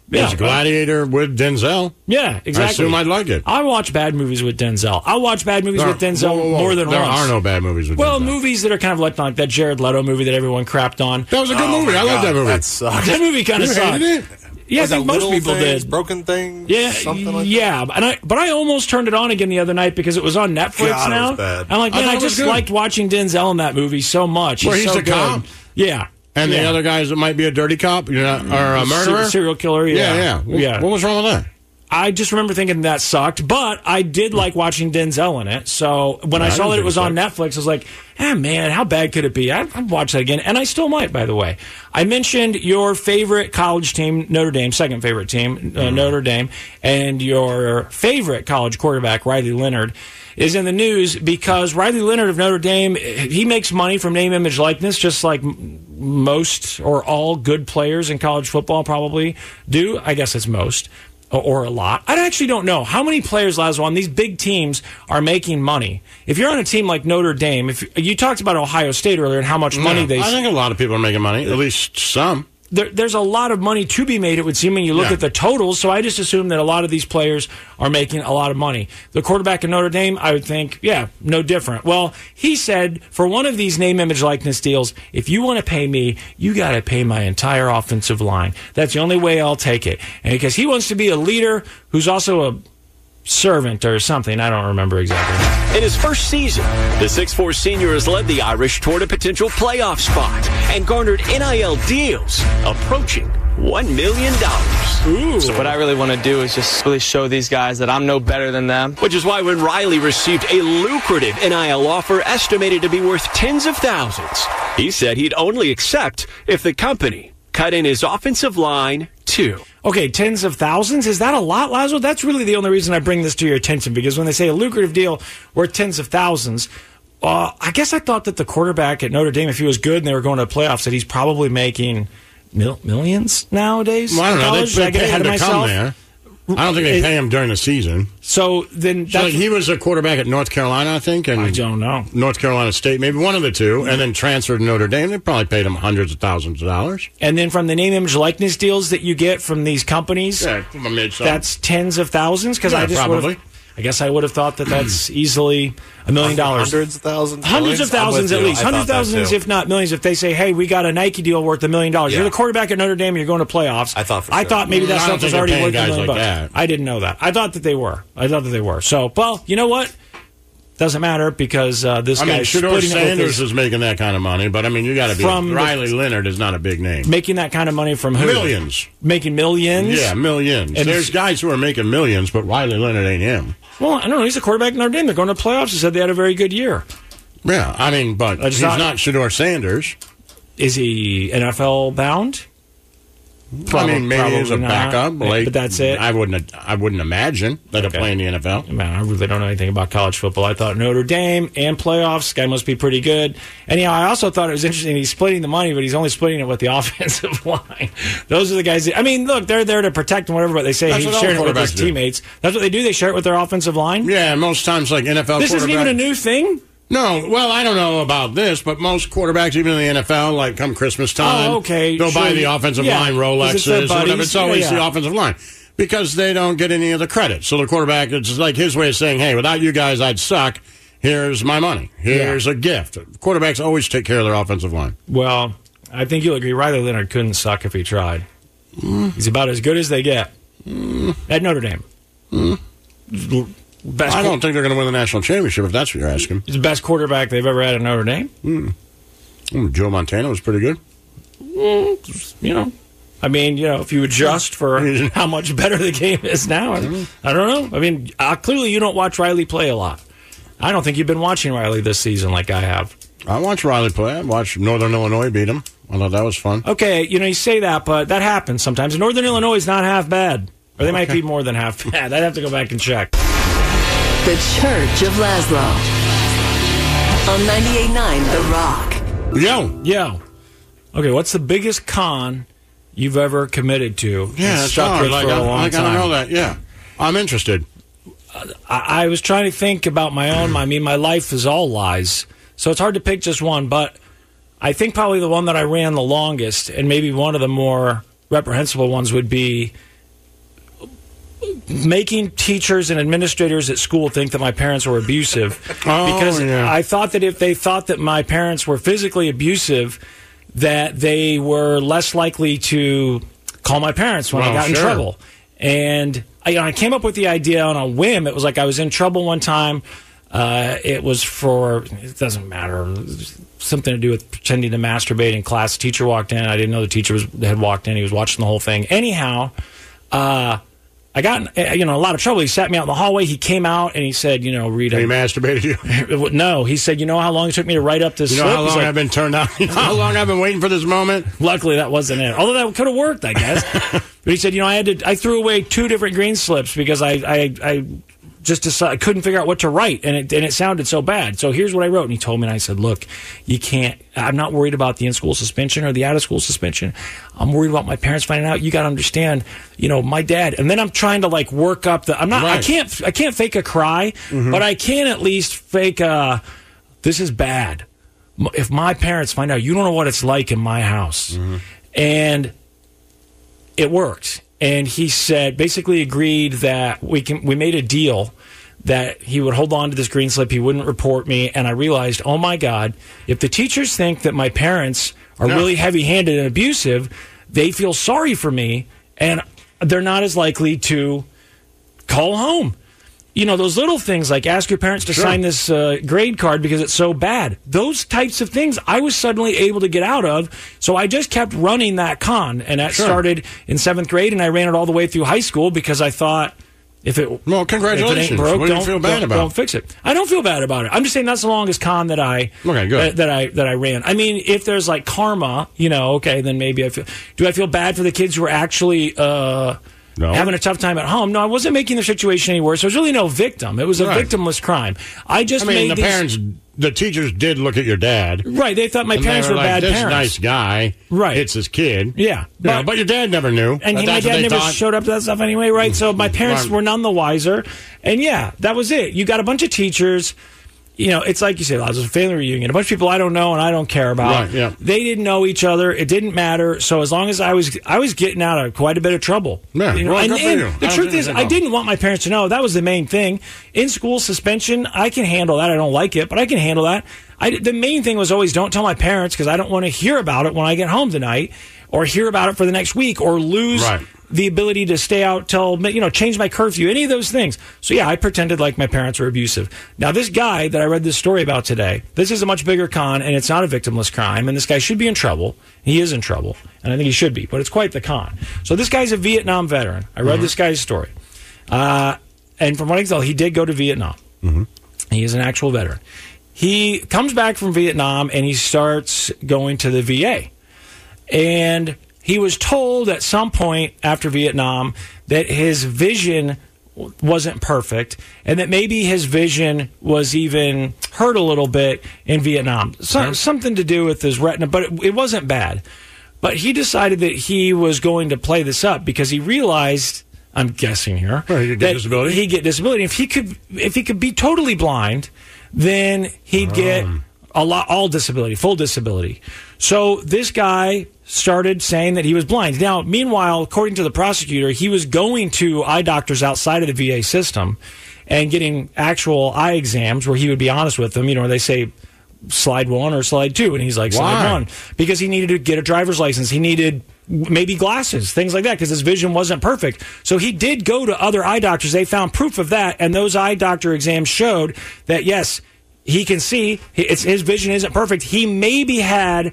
It's Gladiator with Denzel. Yeah, exactly. I assume I'd like it. I watch bad movies with Denzel. I watch bad movies with Denzel more than there once. There are no bad movies with Denzel. Well, movies that are kind of like that Jared Leto movie that everyone crapped on. That was a good movie. I love that movie. That sucked. That movie kind of sucked. Hated it? Yeah, I think most people did. Broken Things? Yeah, something like that. But I almost turned it on again the other night because it was on Netflix now. It was bad. I'm like, man, I just liked watching Denzel in that movie so much. Where he's so a cop? Yeah. And the other guys that might be a dirty cop, or a murderer? Serial killer, yeah. What was wrong with that? I just remember thinking that sucked, but I did like watching Denzel in it. So when I saw that it was on Netflix, I was like, man, how bad could it be? I'd watch that again. And I still might, by the way. I mentioned your favorite college team, Notre Dame, second favorite team, Notre Dame, and your favorite college quarterback, Riley Leonard, is in the news because Riley Leonard of Notre Dame, he makes money from name, image, likeness, just like most or all good players in college football probably do. I guess it's most. Or a lot. I actually don't know how many players, Laszlo, on these big teams are making money. If you're on a team like Notre Dame, if you talked about Ohio State earlier and how much money they... I think a lot of people are making money, at least some. There's a lot of money to be made, it would seem, when you look at the totals, so I just assume that a lot of these players are making a lot of money. The quarterback in Notre Dame, I would think, no different. Well, he said, for one of these name, image, likeness deals, if you want to pay me, you got to pay my entire offensive line. That's the only way I'll take it. And because he wants to be a leader who's also a servant or something. I don't remember exactly. In his first season, the 6'4 senior has led the Irish toward a potential playoff spot and garnered NIL deals approaching $1 million. So what I really want to do is just really show these guys that I'm no better than them. Which is why when Riley received a lucrative NIL offer estimated to be worth tens of thousands, he said he'd only accept if the company cut in his offensive line too. Okay, tens of thousands? Is that a lot, Laszlo? That's really the only reason I bring this to your attention, because when they say a lucrative deal worth tens of thousands, I guess I thought that the quarterback at Notre Dame, if he was good and they were going to the playoffs, that he's probably making millions nowadays. Well, I don't know. They pay him to come there. I don't think they pay him during the season. So then, he was a quarterback at North Carolina, I think, and I don't know, North Carolina State, maybe one of the two, and then transferred to Notre Dame. They probably paid him hundreds of thousands of dollars. And then from the name, image, likeness deals that you get from these companies, that's tens of thousands. Because I guess I would have thought that that's easily $1 million. Hundreds of thousands? Hundreds of thousands at least. Hundreds of thousands, if not millions, if they say, hey, we got a Nike deal worth $1 million. You're the quarterback at Notre Dame and you're going to playoffs. I thought maybe that stuff was already worth $1 million. That. I didn't know that. I thought that they were. So, well, you know what? Doesn't matter because this guy Shedeur Sanders is making that kind of money, but you got to be. Riley Leonard is not a big name. Making that kind of money from who? Millions. Making millions? Yeah, millions. And there's guys who are making millions, but Riley Leonard ain't him. Well, I don't know. He's a quarterback in Notre Dame. They're going to playoffs. He said they had a very good year. Yeah, but he's not Shedeur Sanders. Is he NFL bound? Maybe as a backup, but that's it. I wouldn't imagine that he'll play in the NFL. Man, I really don't know anything about college football. I thought Notre Dame and playoffs, this guy must be pretty good. Anyhow, I also thought it was interesting. He's splitting the money, but he's only splitting it with the offensive line. Those are the guys. Look, they're there to protect and whatever, but they say he's sharing it with his teammates. That's what they do. They share it with their offensive line. Yeah, most times like NFL. This isn't even a new thing. No, well, I don't know about this, but most quarterbacks, even in the NFL, like come Christmas time, they'll buy the offensive line Rolexes or whatever. It's always the offensive line because they don't get any of the credit. So the quarterback, it's like his way of saying, hey, without you guys, I'd suck. Here's my money. Here's a gift. Quarterbacks always take care of their offensive line. Well, I think you'll agree. Riley Leonard couldn't suck if he tried. He's about as good as they get at Notre Dame. I don't think they're going to win the national championship, if that's what you're asking. He's the best quarterback they've ever had at Notre Dame. Joe Montana was pretty good. If you adjust for how much better the game is now, I don't know. Clearly you don't watch Riley play a lot. I don't think you've been watching Riley this season like I have. I watched Riley play. I watched Northern Illinois beat him. I thought that was fun. Okay, you say that, but that happens sometimes. Northern Illinois is not half bad. Or they might be more than half bad. I'd have to go back and check. The Church of Laszlo on 98.9 The Rock. Yo. Okay, what's the biggest con you've ever committed to? Yeah, it's hard. I gotta know that. Yeah, I'm interested. I was trying to think about my own. My life is all lies, so it's hard to pick just one. But I think probably the one that I ran the longest, and maybe one of the more reprehensible ones, would be making teachers and administrators at school think that my parents were abusive because I thought that if they thought that my parents were physically abusive, that they were less likely to call my parents when I got in trouble. And I came up with the idea on a whim. It was like I was in trouble one time. It was for, it doesn't matter, something to do with pretending to masturbate in class. The teacher walked in. I didn't know the teacher had walked in. He was watching the whole thing. Anyhow, I got a lot of trouble. He sat me out in the hallway. He came out and he said, Rita. He masturbated you? No. He said, you know how long it took me to write up this slip? How long I've been turned on? You know how long I've been waiting for this moment? Luckily, that wasn't it. Although that could have worked, I guess. But he said, I threw away 2 different green slips because I just decided, I couldn't figure out what to write, and it sounded so bad. So here's what I wrote, and he told me, and I said, look, you can't, I'm not worried about the in-school suspension or the out-of-school suspension. I'm worried about my parents finding out. You got to understand, my dad. And then I'm trying to work up I can't fake a cry, but I can at least fake this is bad. If my parents find out, you don't know what it's like in my house. And it worked. And he said, basically agreed that we made a deal that he would hold on to this green slip. He wouldn't report me. And I realized, oh my God, if the teachers think that my parents are really heavy-handed and abusive, they feel sorry for me and they're not as likely to call home. Those little things like ask your parents to sign this grade card because it's so bad. Those types of things I was suddenly able to get out of. So I just kept running that con. And that started in 7th grade, and I ran it all the way through high school because I thought congratulations. If it ain't broke, what do you feel bad about? Don't fix it. I don't feel bad about it. I'm just saying that's the longest con that I that I ran. I mean, if there's karma, then maybe I feel. Do I feel bad for the kids who are actually having a tough time at home? No, I wasn't making the situation any worse. There was really no victim. It was a victimless crime. The teachers did look at your dad. Right. They thought my parents were bad parents. This nice guy hits his kid. Yeah. But your dad never knew. And my dad never showed up to that stuff anyway, right? So my parents were none the wiser. And that was it. You got a bunch of teachers. It's like you say, it was a family reunion. A bunch of people I don't know and I don't care about. Right, yeah. They didn't know each other. It didn't matter. So as long as I was getting out of quite a bit of trouble. Yeah, and the truth is, I didn't want my parents to know. That was the main thing. In-school suspension, I can handle that. I don't like it, but I can handle that. The main thing was always don't tell my parents because I don't want to hear about it when I get home tonight or hear about it for the next week or lose the ability to stay out till, change my curfew, any of those things. So, I pretended like my parents were abusive. Now, this guy that I read this story about today, this is a much bigger con, and it's not a victimless crime, and this guy should be in trouble. He is in trouble, and I think he should be, but it's quite the con. So this guy's a Vietnam veteran. I read this guy's story. And from what I can tell, he did go to Vietnam. He is an actual veteran. He comes back from Vietnam, and he starts going to the VA. And he was told at some point after Vietnam that his vision wasn't perfect and that maybe his vision was even hurt a little bit in Vietnam. Something to do with his retina, but it wasn't bad. But he decided that he was going to play this up because he realized, I'm guessing here, he'd get disability. He'd get disability. If he could be totally blind, then he'd get all disability, full disability. So this guy started saying that he was blind. Now, meanwhile, according to the prosecutor, he was going to eye doctors outside of the VA system and getting actual eye exams where he would be honest with them. They say slide 1 or slide 2, and he's like, slide 1. Because he needed to get a driver's license. He needed maybe glasses, things like that, because his vision wasn't perfect. So he did go to other eye doctors. They found proof of that, and those eye doctor exams showed that, yes, he can see. His vision isn't perfect. He maybe had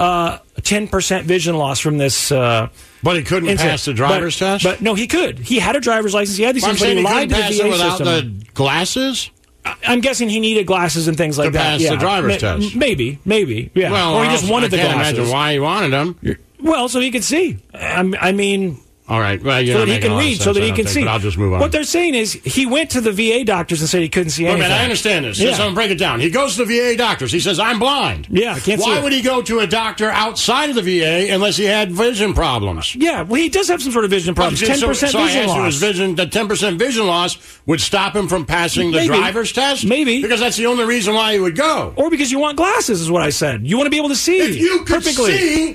10% vision loss from this. But he couldn't pass the driver's test? But no, he could. He had a driver's license. He had these things, but he lied to the VA system. Without the glasses? I'm guessing he needed glasses and things like that. To pass the driver's test? Maybe. Yeah. Well, or he just wanted the glasses. I can't imagine why he wanted them. Well, so he could see. I mean... All right. Well, so that he can read, so that he can see. But I'll just move on. What they're saying is he went to the VA doctors and said he couldn't see anything. I understand this. So I'm going to break it down. He goes to the VA doctors. He says, I'm blind. Yeah, I can't see. Why would he go to a doctor outside of the VA unless he had vision problems? Yeah, well, he does have some sort of vision problems. 10% vision loss. The 10% vision loss would stop him from passing the driver's test? Maybe. Because that's the only reason why he would go. Or because you want glasses, is what I said. You want to be able to see if you could perfectly. See,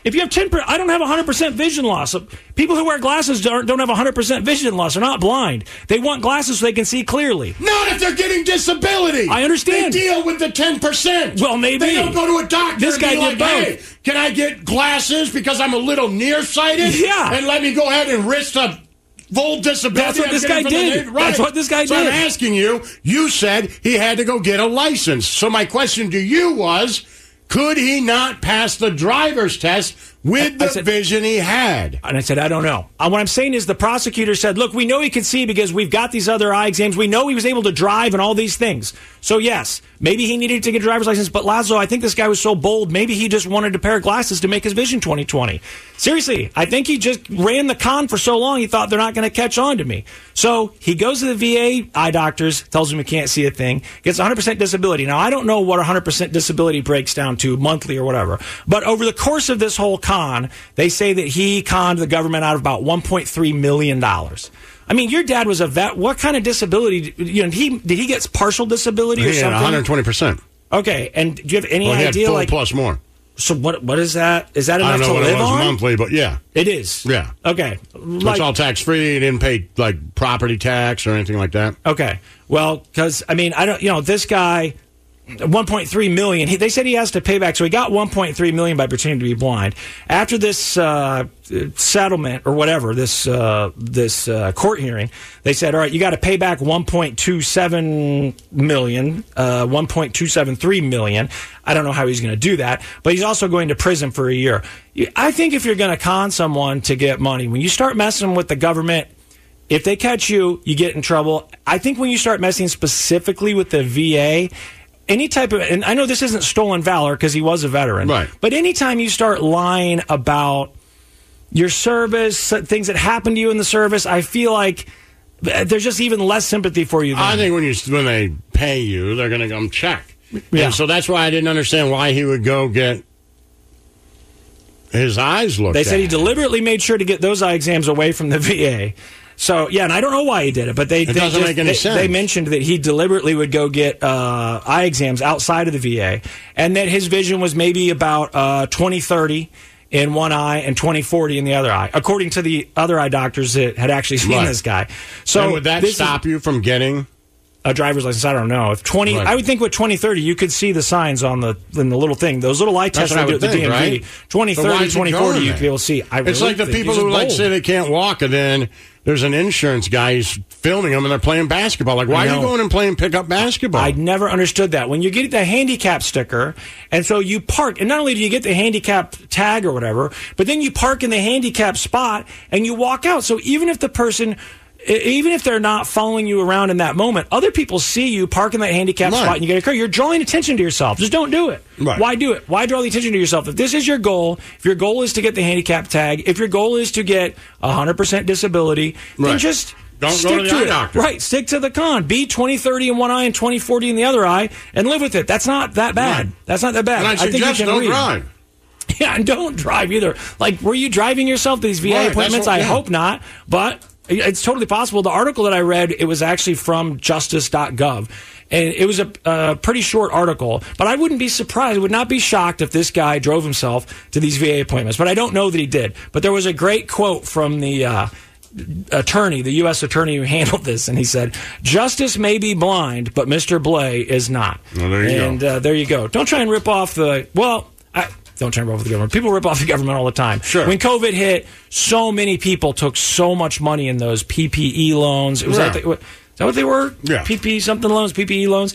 If you have 10%, I don't have 100% vision loss. People who wear glasses don't have 100% vision loss. They're not blind. They want glasses so they can see clearly. Not if they're getting disability. I understand. They deal with the 10%. Well, maybe. They don't go to a doctor this guy and be did like, both. hey, can I get glasses because I'm a little nearsighted? Yeah. And let me go ahead and risk a full disability. That's what this guy did. Right. That's what this guy so did. I'm asking you, you said he had to go get a license. So my question to you was, could he not pass the driver's test with the vision he had? And I said, I don't know. What I'm saying is the prosecutor said, look, we know he could see because we've got these other eye exams. We know he was able to drive and all these things. So, yes, maybe he needed to get a driver's license. But, Laszlo, I think this guy was so bold, maybe he just wanted a pair of glasses to make his vision 20/20. Seriously, I think he just ran the con for so long he thought they're not going to catch on to me. So he goes to the VA eye doctors, tells them he can't see a thing, gets 100% disability. Now, I don't know what 100% disability breaks down to monthly or whatever. But over the course of this whole con, they say that he conned the government out of about $1.3 million. I mean, your dad was a vet. What kind of disability? Did he get partial disability or something? 120%. Okay, and do you have any idea? He had full plus more. So what is that? Is that enough to live on? I don't know what it was monthly, but yeah. It is? Yeah. Okay. It's all tax-free. He didn't pay, like, property tax or anything like that. Okay. Well, because, I mean, this guy, $1.3 million, they said he has to pay back, so he got $1.3 million by pretending to be blind. After this settlement or whatever, this court hearing, they said, all right, you got to pay back $1.27 million, $1.273 million. I don't know how he's going to do that, but he's also going to prison for a year. I think if you're going to con someone to get money, when you start messing with the government, if they catch you, you get in trouble. I think when you start messing specifically with the VA, any type of, and I know this isn't stolen valor because he was a veteran, right? But anytime you start lying about your service, things that happened to you in the service, I feel like there's just even less sympathy for you. I think when they pay you, they're going to come check. Yeah. And so that's why I didn't understand why he would go get his eyes looked at. They said he deliberately made sure to get those eye exams away from the VA. So, yeah, and I don't know why he did it, but it doesn't make any sense. They mentioned that he deliberately would go get eye exams outside of the VA, and that his vision was maybe about 20/30 in one eye and 20/40 in the other eye, according to the other eye doctors that had actually seen this guy. So, and would that stop you from getting a driver's license? I don't know. If 20, right. I would think with 20/30, you could see the signs in the little thing. Those little eye tests they do at the DMV. Right? 20/30, 20/40, you could be able to see. It's like the people who say they can't walk, and then there's an insurance guy who's filming them, and they're playing basketball. Like, why are you going and playing pickup basketball? I never understood that. When you get the handicap sticker, and so you park, and not only do you get the handicap tag or whatever, but then you park in the handicap spot, and you walk out. So even if the person, even if they're not following you around in that moment, other people see you park in that handicap spot and you get a car. You're drawing attention to yourself. Just don't do it. Right. Why do it? Why draw the attention to yourself? If this is your goal, if your goal is to get the handicap tag, if your goal is to get 100% disability, then just don't stick go to the eye doctor. Right. Stick to the con. Be 20/30 in one eye and 20/40 in the other eye and live with it. That's not that bad. Right. That's not that bad. And I suggest don't drive. Yeah, and don't drive either. Like, were you driving yourself to these VA appointments? I hope not, but it's totally possible. The article that I read, it was actually from justice.gov, and it was a pretty short article, but I wouldn't be surprised, I would not be shocked if this guy drove himself to these VA appointments, but I don't know that he did. But there was a great quote from the attorney, the U.S. attorney who handled this, and he said, "Justice may be blind, but Mr. Blay is not." Well, there you go. There you go. Don't try and rip off the, don't turn over the government. People rip off the government all the time. Sure. When COVID hit, so many people took so much money in those PPE loans. Is that what they were? Yeah. PPE loans.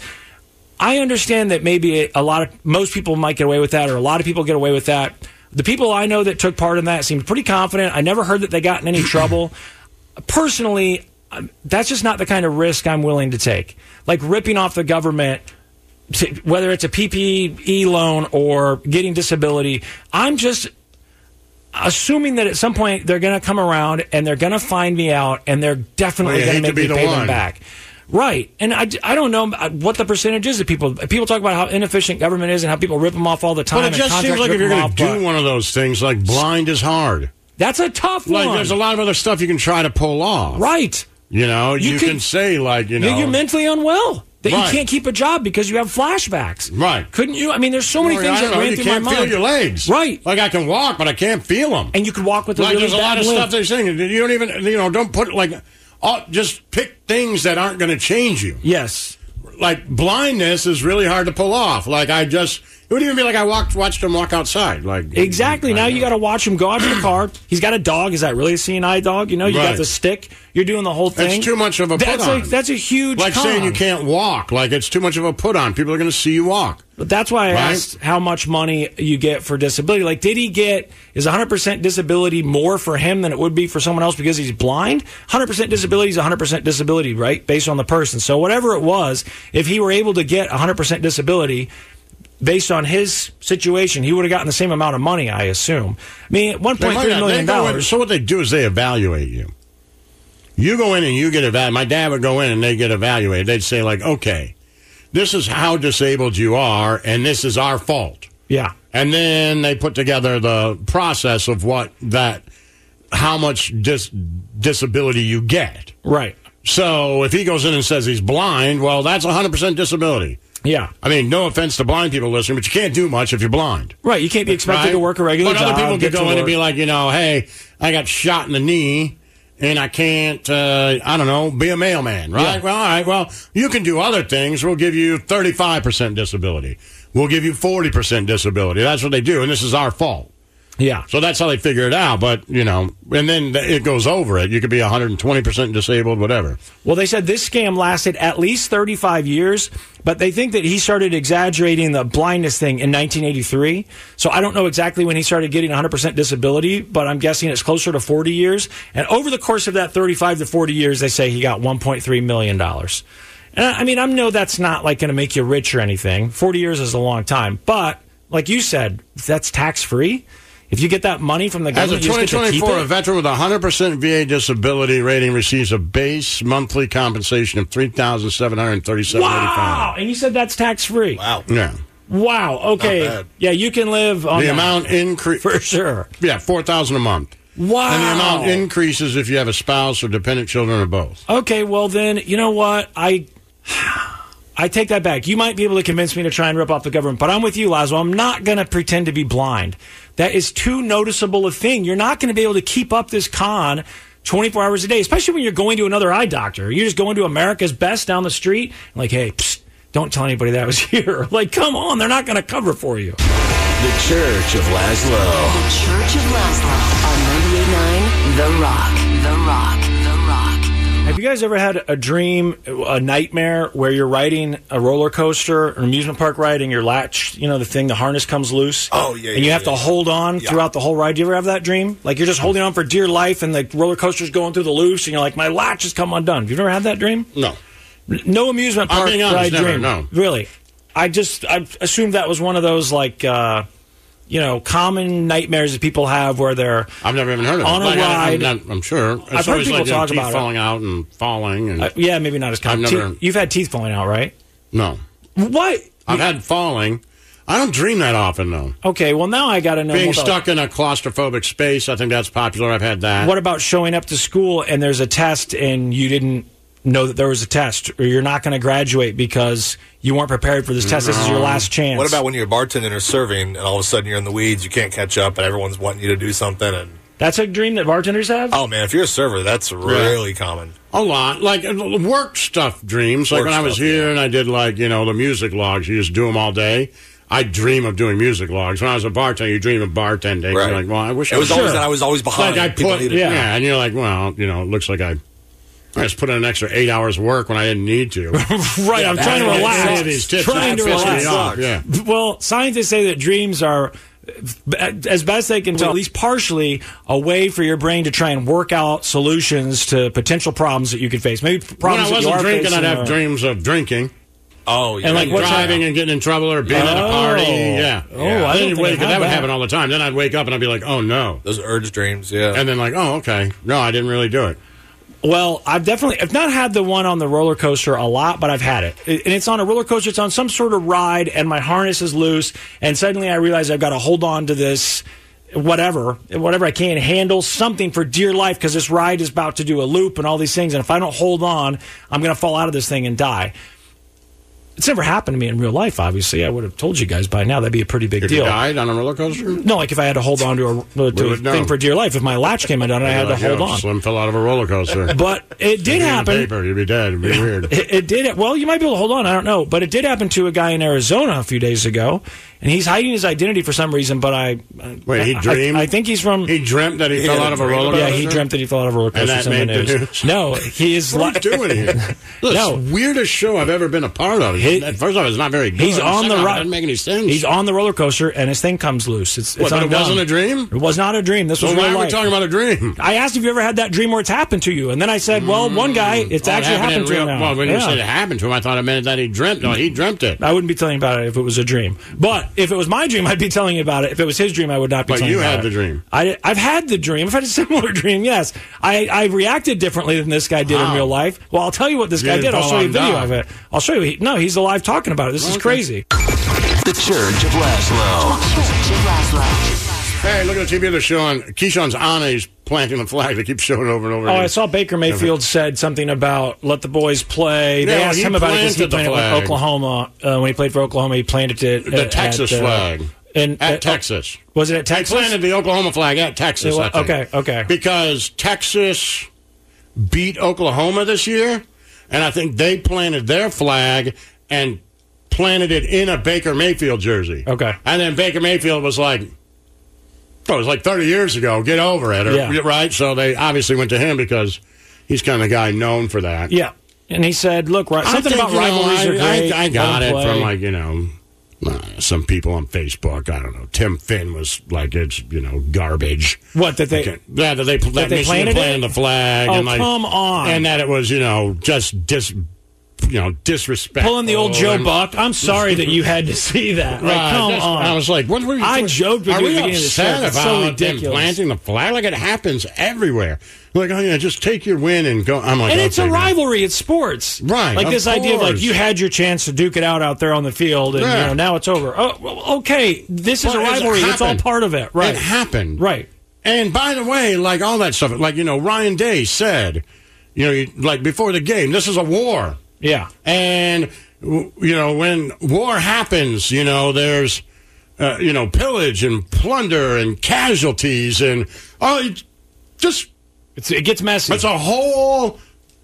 I understand that maybe most people might get away with that, or a lot of people get away with that. The people I know that took part in that seemed pretty confident. I never heard that they got in any trouble. Personally, that's just not the kind of risk I'm willing to take. Like ripping off the government, whether it's a PPE loan or getting disability, I'm just assuming that at some point they're going to come around and they're going to find me out and they're definitely going to make me pay them back. Right. And I don't know what the percentage is of people. People talk about how inefficient government is and how people rip them off all the time. But it just seems like if you're going to do one of those things, like blind is hard. That's a tough one. Like there's a lot of other stuff you can try to pull off. Right. You know, you can say, like, you know, you're mentally unwell. that you can't keep a job because you have flashbacks. Right. Couldn't you? I mean, there's so many things that ran through my mind. You can't feel your legs. Right. Like I can walk, but I can't feel them. And you could walk with a really there's a lot of limp. stuff they're saying. You don't even, don't put just pick things that aren't going to change you. Yes. Like blindness is really hard to pull off. It would even be like I watched him walk outside. Exactly. Now you got to watch him go out to the car. He's got a dog. Is that really a seeing eye dog? You got the stick. You're doing the whole thing. It's too much of a put on. That's a huge con. Saying you can't walk. It's too much of a put on. People are going to see you walk. But that's why I asked how much money you get for disability. Is 100% disability more for him than it would be for someone else because he's blind? 100% disability is 100% disability, right? Based on the person. So whatever it was, if he were able to get 100% disability, based on his situation, he would have gotten the same amount of money, I assume. I mean, $1.3 million. So what they do is they evaluate you. You go in and you get evaluated. My dad would go in and they get evaluated. They'd say, okay, this is how disabled you are, and this is our fault. Yeah. And then they put together the process of how much disability you get. Right. So if he goes in and says he's blind, well, that's 100% disability. Yeah. I mean, no offense to blind people listening, but you can't do much if you're blind. Right. You can't be expected to work a regular job. But other people could go in and be like, hey, I got shot in the knee, and I can't, be a mailman, right? Yeah. Well, all right, well, you can do other things. We'll give you 35% disability. We'll give you 40% disability. That's what they do, and this is our fault. Yeah. So that's how they figure it out. But, and then it goes over it. You could be 120% disabled, whatever. Well, they said this scam lasted at least 35 years, but they think that he started exaggerating the blindness thing in 1983. So I don't know exactly when he started getting 100% disability, but I'm guessing it's closer to 40 years. And over the course of that 35 to 40 years, they say he got $1.3 million. And I know that's not going to make you rich or anything. 40 years is a long time. But like you said, that's tax-free. If you get that money from the government, as of 2024, a veteran with 100% VA disability rating receives a base monthly compensation of $3,737.85. Wow! And you said that's tax-free. Wow. Yeah. Wow. Okay. Yeah, you can live on the amount increase for sure. Yeah, $4,000 a month. Wow. And the amount increases if you have a spouse or dependent children or both. Okay. Well, then you know what I take that back. You might be able to convince me to try and rip off the government, but I'm with you, Laszlo. I'm not going to pretend to be blind. That is too noticeable a thing. You're not going to be able to keep up this con 24 hours a day, especially when you're going to another eye doctor. You're just going to America's Best down the street, hey, don't tell anybody that I was here. Come on, they're not going to cover for you. The Church of Laszlo. The Church of Laszlo on 98.9 The Rock. The Rock. Have you guys ever had a dream, a nightmare, where you're riding a roller coaster, an amusement park ride, and your latch, the harness comes loose? Oh, yeah. And you have to hold on throughout the whole ride. Do you ever have that dream? You're just holding on for dear life, and the roller coaster's going through the loops, and you're like, my latch has come undone. Have you ever had that dream? No. No amusement park ride never, dream? No. Really? I assumed that was one of those, common nightmares that people have where they're I've never even heard of on it. a ride. I'm sure. I've heard people talk about falling out and falling. And yeah, maybe not as common. You've had teeth falling out, right? No. What? I've had falling. I don't dream that often, though. Okay, well, now I got to know. Being stuck in a claustrophobic space, I think that's popular. I've had that. What about showing up to school and there's a test and you didn't know that there was a test, or you're not going to graduate because you weren't prepared for this test? This is your last chance. What about when you're bartending or serving and all of a sudden you're in the weeds, you can't catch up, and everyone's wanting you to do something? And that's a dream that bartenders have? Oh, man, if you're a server, that's really common. A lot. Work stuff dreams. When I was here and I did, the music logs, you just do them all day. I dream of doing music logs. When I was a bartender, you dream of bartending. Right. You're like, well, I wish it was always that I was always behind. And you're like, well, it looks like I just put in an extra 8 hours of work when I didn't need to. Right, I'm trying to relax. Trying to relax. Yeah. Well, scientists say that dreams are, as best they can tell, at least partially a way for your brain to try and work out solutions to potential problems that you could face. Maybe problems when I wasn't drinking, I'd have dreams of drinking. Oh, yeah. And driving and getting in trouble or being at a party. Yeah. Oh, I didn't wake up. That would happen all the time. Then I'd wake up and I'd be like, oh, no. Those urge dreams, yeah. And then okay. No, I didn't really do it. Well, I've not had the one on the roller coaster a lot, but I've had it. And it's on a roller coaster. It's on some sort of ride, and my harness is loose. And suddenly I realize I've got to hold on to this, whatever I can, handle something for dear life, because this ride is about to do a loop and all these things. And if I don't hold on, I'm going to fall out of this thing and die. It's never happened to me in real life, obviously. I would have told you guys by now. That'd be a pretty big deal. If you died on a roller coaster? No, like if I had to hold on to a thing for dear life. If my latch came undone, I had to hold on. Slim fell out of a roller coaster. But it did happen. Paper, you'd be dead. It'd be weird. It did. Well, you might be able to hold on. I don't know. But it did happen to a guy in Arizona a few days ago. And he's hiding his identity for some reason, but Wait, he dreamed? I think he's from... He dreamt that he fell out of a roller coaster? Yeah, he dreamt that he fell out of a roller coaster. And that made the news? No, he is... What are you doing here? No. Weirdest show I've ever been a part of. First off, it's not very good. He's on the ride. It doesn't make any sense. He's on the roller coaster, and his thing comes loose. It's but it wasn't a dream? It was not a dream. This was real life. Why are we talking about a dream? I asked if you ever had that dream where it's happened to you, and then I said, well, one guy, it's actually happened to him now. Well, when you said it happened to him, I thought it meant that he dreamt. No, he dreamt it. I wouldn't be telling you about it if it was a dream. But if it was my dream, I'd be telling you about it. If it was his dream, I would not be telling you about it. But you had the dream. I've had the dream. I've had a similar dream, yes. I reacted differently than this guy did in real life. Well, I'll tell you what this guy did. I'll show you a video of it. I'll show you. He's alive talking about it. This is crazy. The Church of Laszlo. Hey, look at the TV. They're showing Keyshawn's Anna. He's planting the flag. They keep showing it over and over again. I saw Baker Mayfield said something about let the boys play. They asked him about it because he planted with Oklahoma. When he played for Oklahoma, he planted it the Texas flag. At Texas. Was it at Texas? He planted the Oklahoma flag at Texas, I think. Okay. Because Texas beat Oklahoma this year, and I think they planted their flag and planted it in a Baker Mayfield jersey. Okay. And then Baker Mayfield was like, it was like 30 years ago, get over it, right? So they obviously went to him because he's kind of the guy known for that. Yeah. And he said, look, something about rivalries are great. I got it from some people on Facebook. I don't know. Tim Finn was like, it's garbage. What that they Michigan planted the flag? Oh, come on! And that it was just disrespectful. Pulling the old Joe Buck. I'm sorry that you had to see that. Like, come on! I was like, what were you? I joked with you at the beginning of the show. About so ridiculous. Them planting the flag? Like it happens everywhere. Like, oh yeah, just take your win and go. I'm like, and it's a rivalry. It's sports, right? Like this idea of like you had your chance to duke it out there on the field, and now it's over. Oh, okay, this is a rivalry. It's all part of it, right? It happened, right? And by the way, like all that stuff, like Ryan Day said, like before the game, this is a war. Yeah, and when war happens, there's pillage and plunder and casualties and it gets messy. It's a whole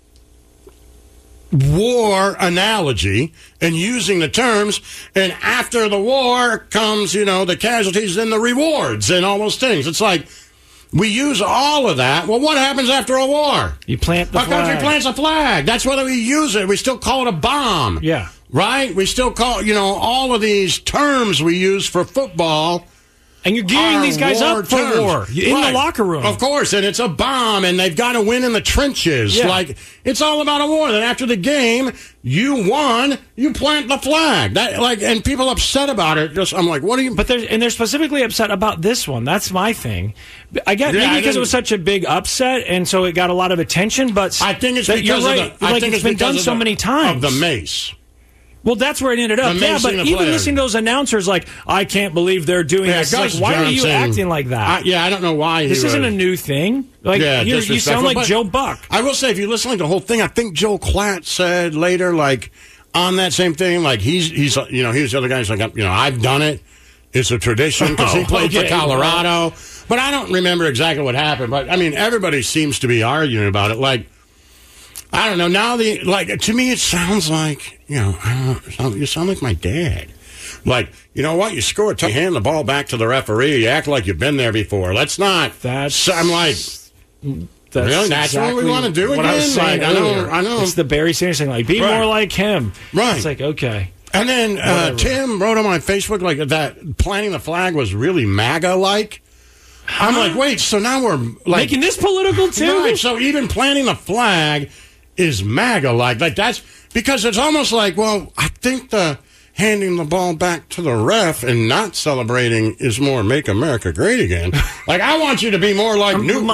war analogy and using the terms, and after the war comes, the casualties and the rewards and all those things. It's like we use all of that. Well, what happens after a war? You plant the flag. Our country plants a flag. That's whether we use it. We still call it a bomb. Yeah. Right? We still call, all of these terms we use for football. And you're gearing these guys up for war in the locker room. Of course, and it's a bomb, and they've got to win in the trenches. Yeah. Like, it's all about a war. Then after the game, you won, you plant the flag. And people upset about it. I'm like, what are you... But they're specifically upset about this one. That's my thing. I get maybe because it was such a big upset, and so it got a lot of attention, but... I think it's because it's been done so many times. Of the mace. Well, that's where it ended up. Yeah, but even listening to those announcers, like, I can't believe they're doing this. Like, why are you acting like that? I don't know why. This isn't a new thing. Like, you sound like Joe Buck. I will say, if you listen to the whole thing, I think Joe Klatt said later, like, on that same thing, like, he was the other guy who's like, I've done it. It's a tradition because he played for Colorado. Right. But I don't remember exactly what happened. But, everybody seems to be arguing about it. Like, I don't know. Now, to me, it sounds like, you sound like my dad. Like, you know what? You score a touchdown, you hand the ball back to the referee. You act like you've been there before. Let's not. I'm like, really? That's what we want to do again? I know. It's the Barry Sanders thing. Like, be more like him. Right. It's like, okay. And then Tim wrote on my Facebook like that planting the flag was really MAGA-like. I'm like, wait, so now we're like making this political too? Right, so even planting the flag is MAGA-like. Like that's because it's almost like, well, I think the handing the ball back to the ref and not celebrating is more Make America Great Again. Like I want you to be more like Newt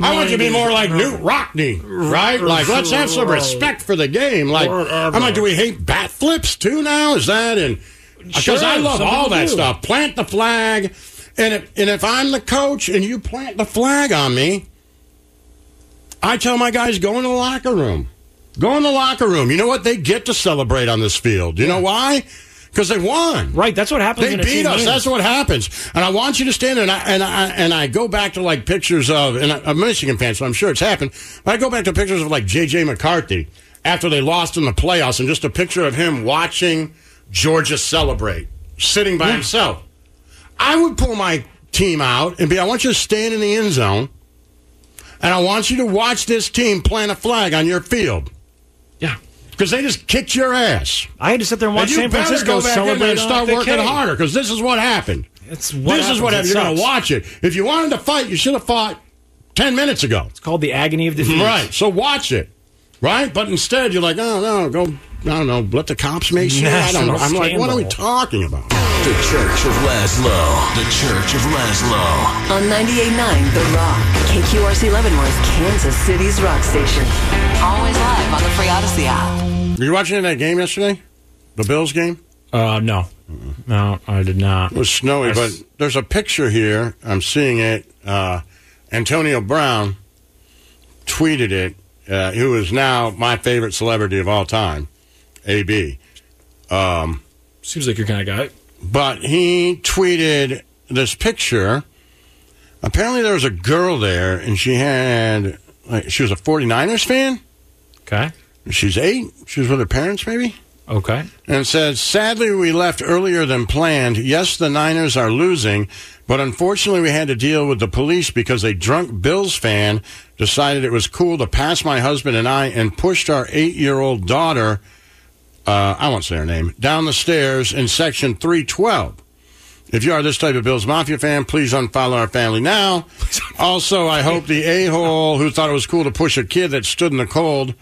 Rockne, right? Like let's have some respect for the game. Like I'm like, do we hate bat flips too now? Is that and because I love all that stuff. Plant the flag, and if I'm the coach and you plant the flag on me, I tell my guys go in the locker room. Go in the locker room. You know what? They get to celebrate on this field. You know why? Because they won. Right, that's what happens. They beat us. That's what happens. And I want you to stand there, and I go back to like pictures of, and I'm a Michigan fan, so I'm sure it's happened. But I go back to pictures of like J.J. McCarthy after they lost in the playoffs, and just a picture of him watching Georgia celebrate, sitting by himself. I would pull my team out and I want you to stand in the end zone, and I want you to watch this team plant a flag on your field. Yeah. Because they just kicked your ass. I had to sit there and watch San Francisco celebrate and start working harder, because this is what happened. This is what happened. You're going to watch it. If you wanted to fight, you should have fought 10 minutes ago. It's called the agony of defeat. Right. So watch it. Right? But instead, you're like, oh, no, go, I don't know, let the cops make sure. I don't know. I'm like, what are we talking about? The Church of Laszlo. The Church of Laszlo. On 98.9 The Rock. KQRC Leavenworth, Kansas City's rock station. Always live on the free Odyssey app. Were you watching that game yesterday? The Bills game? No. No, I did not. It was snowy, but there's a picture here. I'm seeing it. Antonio Brown tweeted it, who is now my favorite celebrity of all time, AB. Seems like your kind of guy. But he tweeted this picture. Apparently there was a girl there, and she was a 49ers fan. Okay. She's 8. She was with her parents, maybe? Okay. And it says, sadly, we left earlier than planned. Yes, the Niners are losing, but unfortunately we had to deal with the police because a drunk Bills fan decided it was cool to pass my husband and I and pushed our 8-year-old daughter, I won't say her name, down the stairs in section 312. If you are this type of Bills Mafia fan, please unfollow our family now. Also, I hope the a-hole who thought it was cool to push a kid that stood in the cold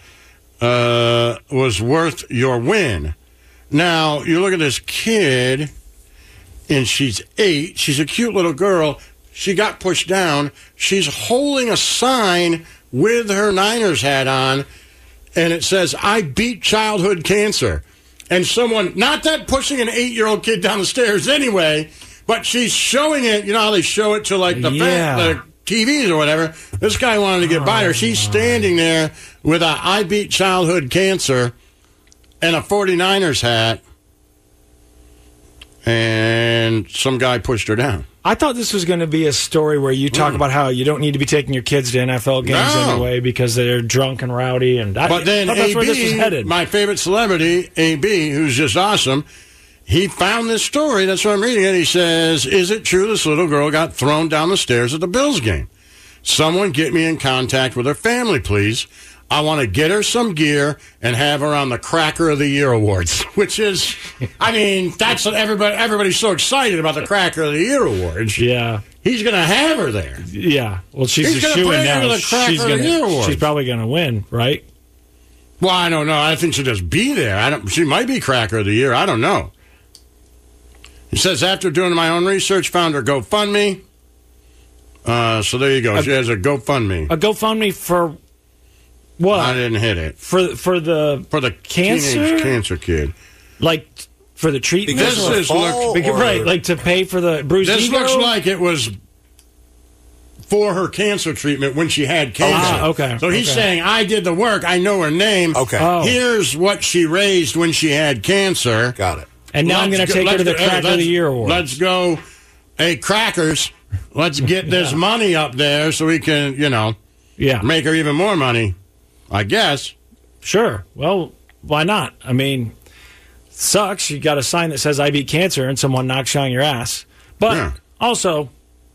was worth your win. Now, you look at this kid, and she's 8. She's a cute little girl. She got pushed down. She's holding a sign with her Niners hat on, and it says, I beat childhood cancer. And someone, not that pushing an 8-year-old kid down the stairs anyway, but she's showing it, you know how they show it to like the TVs or whatever. This guy wanted to get by her. She's standing there with a I beat childhood cancer and a 49ers hat, and some guy pushed her down. I thought this was going to be a story where you talk about how you don't need to be taking your kids to NFL games anyway because they're drunk and rowdy. But then that's AB, where this was headed. My favorite celebrity, AB, who's just awesome, he found this story. That's why I'm reading it. He says, is it true this little girl got thrown down the stairs at the Bills game? Someone get me in contact with her family, please. I want to get her some gear and have her on the Cracker of the Year Awards, which is, I mean, that's what everybody's so excited about the Cracker of the Year Awards. Yeah. He's going to have her there. Yeah. Well, she's a shoo-in now. She's probably going to win, right? Well, I don't know. I think she'll just be there. She might be Cracker of the Year. I don't know. He says, after doing my own research, found her GoFundMe. So there you go. She has a GoFundMe. A GoFundMe for what? I didn't hit it. For the cancer? Teenage cancer kid. Like for the treatment? Right, like to pay for the bruised ego? This looks like it was for her cancer treatment when she had cancer. Okay. So he's saying, I did the work. I know her name. Okay. Oh. Here's what she raised when she had cancer. Got it. And now I'm going to take her to the Cracker of the Year Award. Let's go. Hey, Crackers, let's get this money up there so we can, make her even more money, I guess. Sure. Well, why not? I mean, sucks. You got a sign that says I beat cancer and someone knocks you on your ass. But also,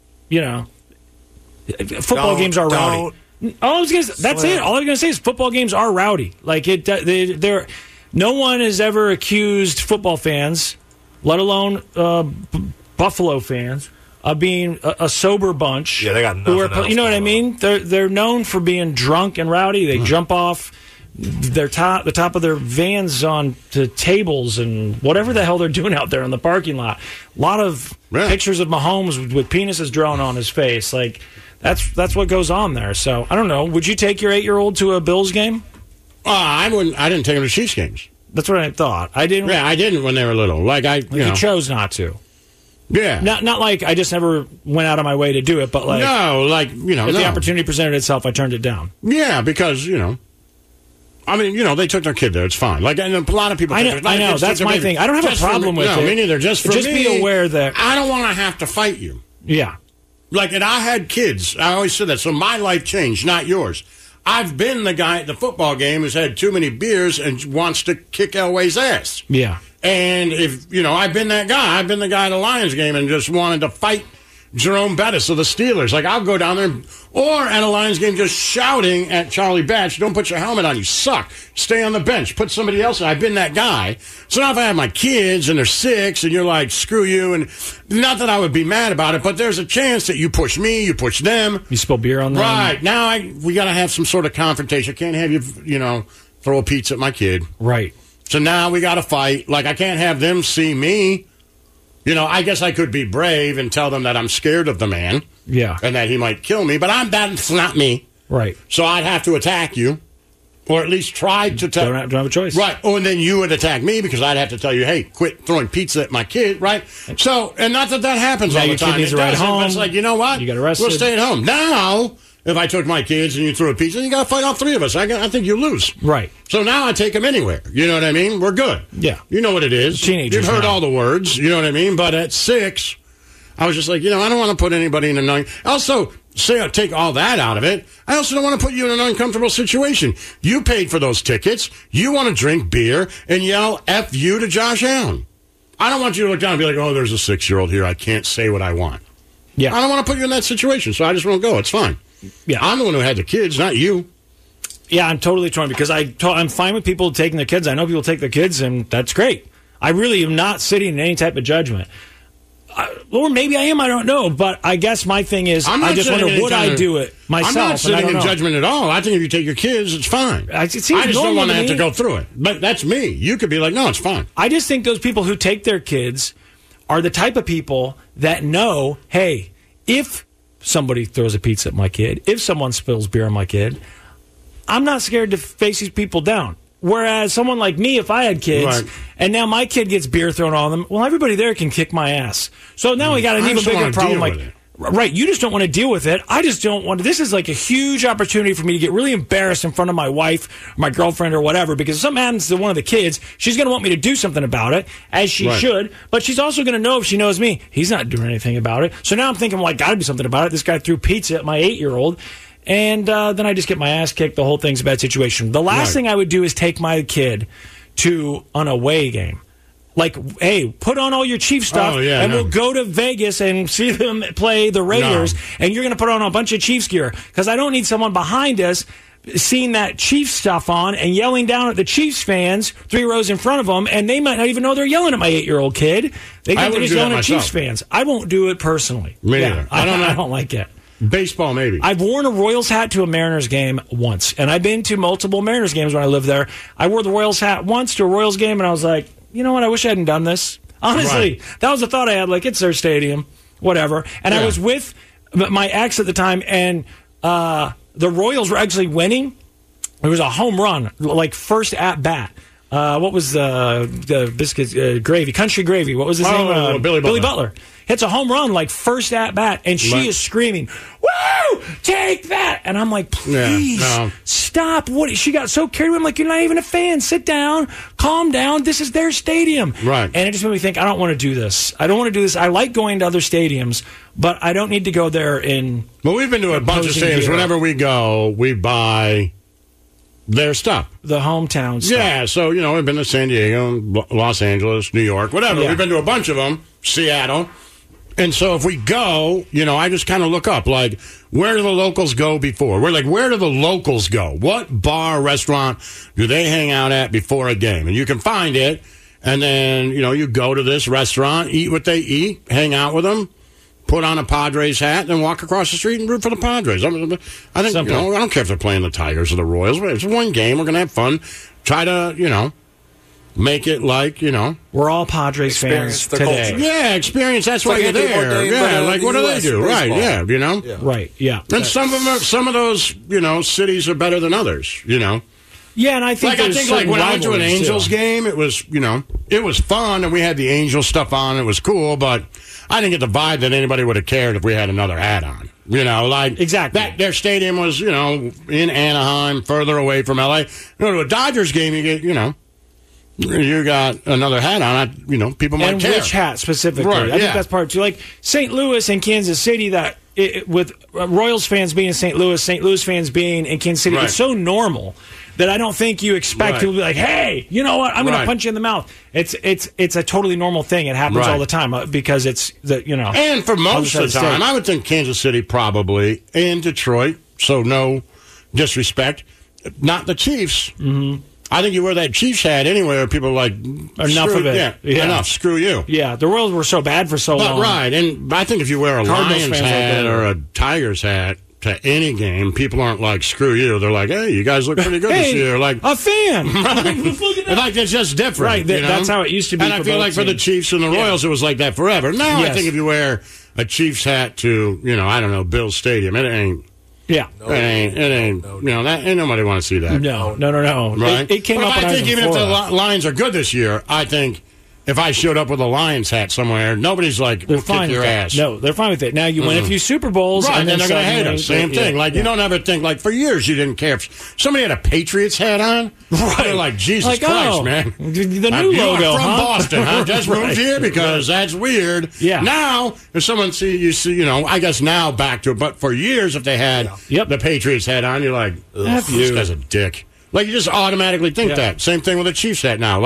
football games are rowdy. That's it. All I'm going to say is football games are rowdy. Like, they're... No one has ever accused football fans, let alone Buffalo fans, of being a sober bunch. Yeah, they got nothing else. You know what I mean? They're known for being drunk and rowdy. They jump off the top of their vans onto tables and whatever the hell they're doing out there in the parking lot. A lot of pictures of Mahomes with penises drawn on his face. Like that's what goes on there. So I don't know. Would you take your 8-year-old to a Bills game? I wouldn't. I didn't take them to Chiefs games. That's what I thought. I didn't. Yeah, I didn't when they were little. You chose not to. Yeah. Not like I just never went out of my way to do it, but if the opportunity presented itself, I turned it down. Yeah, because I mean, they took their kid there. It's fine. Like, and a lot of people. I know. That's my thing. I don't have a problem with it. No, me neither. Just be aware that I don't want to have to fight you. Yeah. Like, and I had kids. I always said that. So my life changed, not yours. I've been the guy at the football game who's had too many beers and wants to kick Elway's ass. Yeah. And if I've been that guy. I've been the guy at a Lions game and just wanted to fight Jerome Bettis of the Steelers. Like, I'll go down there or at a Lions game just shouting at Charlie Batch, don't put your helmet on, you suck. Stay on the bench. Put somebody else in. I've been that guy. So now if I have my kids and they're 6 and you're like, screw you, and not that I would be mad about it, but there's a chance that you push me, you push them. You spill beer on them. Right. Now we got to have some sort of confrontation. I can't have you, throw a pizza at my kid. Right. So now we got to fight. Like, I can't have them see me. I guess I could be brave and tell them that I'm scared of the man. Yeah. And that he might kill me, but that's not me. Right. So I'd have to attack you, or at least try to tell. Don't have a choice. Right. Oh, and then you would attack me because I'd have to tell you, hey, quit throwing pizza at my kid, right? So, and not that happens now all the time. Kid needs to ride home. But it's like, you know what? You got arrested. We'll stay at home. Now, if I took my kids and you threw a pizza, you got to fight all 3 of us. I think you lose. Right. So now I take them anywhere. You know what I mean? We're good. Yeah. You know what it is. Teenagers. You've heard all the words. You know what I mean? But at 6, I was just like, I don't want to put anybody in a Also, take all that out of it. I also don't want to put you in an uncomfortable situation. You paid for those tickets. You want to drink beer and yell F you to Josh Allen. I don't want you to look down and be like, oh, there's a 6-year-old here. I can't say what I want. Yeah. I don't want to put you in that situation, so I just won't go. It's fine. Yeah. I'm the one who had the kids, not you. Yeah, I'm totally torn because I'm fine with people taking their kids. I know people take their kids, and that's great. I really am not sitting in any type of judgment. Or maybe I am, I don't know. But I guess my thing is, I just wonder, would I do it myself? I'm not sitting in judgment at all. I think if you take your kids, it's fine. I just don't want to have to go through it. But that's me. You could be like, no, it's fine. I just think those people who take their kids are the type of people that know, hey, if somebody throws a pizza at my kid, if someone spills beer on my kid, I'm not scared to face these people down. Whereas someone like me, if I had kids, and now my kid gets beer thrown on them, well, everybody there can kick my ass. So now we got an even bigger problem. Right, you just don't want to deal with it. I just don't want to. This is like a huge opportunity for me to get really embarrassed in front of my wife, or my girlfriend, or whatever, because if something happens to one of the kids, she's going to want me to do something about it, as she should, but she's also going to know, if she knows me, he's not doing anything about it. So now I'm thinking, well, I got to do something about it. This guy threw pizza at my 8-year-old, and then I just get my ass kicked. The whole thing's a bad situation. The last thing I would do is take my kid to an away game. Like, hey, put on all your Chiefs stuff, and we'll go to Vegas and see them play the Raiders, and you're going to put on a bunch of Chiefs gear. Because I don't need someone behind us seeing that Chiefs stuff on and yelling down at the Chiefs fans 3 rows in front of them, and they might not even know they're yelling at my 8-year-old kid. They think they're just yelling at Chiefs fans. I won't do it personally. Me neither. I don't like it. Baseball, maybe. I've worn a Royals hat to a Mariners game once, and I've been to multiple Mariners games when I lived there. I wore the Royals hat once to a Royals game, and I was like, you know what? I wish I hadn't done this. Honestly, that was the thought I had. Like, it's their stadium, whatever. And I was with my ex at the time, and the Royals were actually winning. It was a home run, like first at bat. What was the biscuit gravy? Country Gravy. What was his name? Billy Butler. Hits a home run, like first at bat, and she is screaming, "Woo! Take that!" And I'm like, please stop. What? She got so carried away. I'm like, you're not even a fan. Sit down, calm down. This is their stadium. Right. And it just made me think, I don't want to do this. I don't want to do this. I like going to other stadiums, but I don't need to go there in. Well, we've been to a bunch of stadiums. Whenever we go, we buy their stuff. The hometown stuff. Yeah, so, we've been to San Diego, Los Angeles, New York, whatever. Yeah. We've been to a bunch of them, Seattle. And so if we go, I just kind of look up, like, where do the locals go before? We're like, where do the locals go? What bar, restaurant do they hang out at before a game? And you can find it, and then, you go to this restaurant, eat what they eat, hang out with them, put on a Padres hat, and walk across the street and root for the Padres. I think, I don't care if they're playing the Tigers or the Royals. It's one game. We're going to have fun. Try to, make it like, we're all Padres fans today. Culture. Yeah, experience. That's why you're there. Yeah, like what do they do? Right, yeah, Right, yeah. And some of those, cities are better than others, Yeah, and I think when I went to an Angels game, it was, it was fun, and we had the Angels stuff on. It was cool, but I didn't get the vibe that anybody would have cared if we had another hat on. Exactly. Their stadium was, in Anaheim, further away from LA. To a Dodgers game, you got another hat on. People might care. And which hat specifically? Right, I think that's part two. Like St. Louis and Kansas City, with Royals fans being in St. Louis fans being in Kansas City, it's so normal that I don't think you expect people to be like, hey, you know what? I'm going to punch you in the mouth. It's a totally normal thing. It happens all the time because it's And for most of the time, I would think Kansas City probably and Detroit. So no disrespect, not the Chiefs. Mm-hmm. I think you wear that Chiefs hat anywhere. People are like, enough of it. Yeah, enough. Screw you. Yeah, the Royals were so bad for so long. Right, and I think if you wear a Lions hat or a Tigers hat to any game, people aren't like, screw you. They're like, hey, you guys look pretty good this year. Like a fan. Like it's just different. Right, that's how it used to be. And I feel like for the Chiefs and the Royals, it was like that forever. Now I think if you wear a Chiefs hat to, I don't know, Bill's Stadium, it ain't. Yeah. It ain't. Ain't nobody want to see that. No. Right? It came up. I think even if the Lions are good this year, I think if I showed up with a Lions hat somewhere, nobody's like, they're fine kick your ass. No, they're fine with it. Now, you win a few Super Bowls, right, and then they're going to hate us. Same thing. You don't ever think, for years you didn't care if somebody had a Patriots hat on. Right. They're like, Jesus Christ, man. The new logo, from Boston, huh? Just moved here because that's weird. Yeah. Now, if someone I guess now back to it, but for years, if they had the Patriots hat on, you're like, this guy's a dick. You just automatically think that. Same thing with a Chiefs hat now.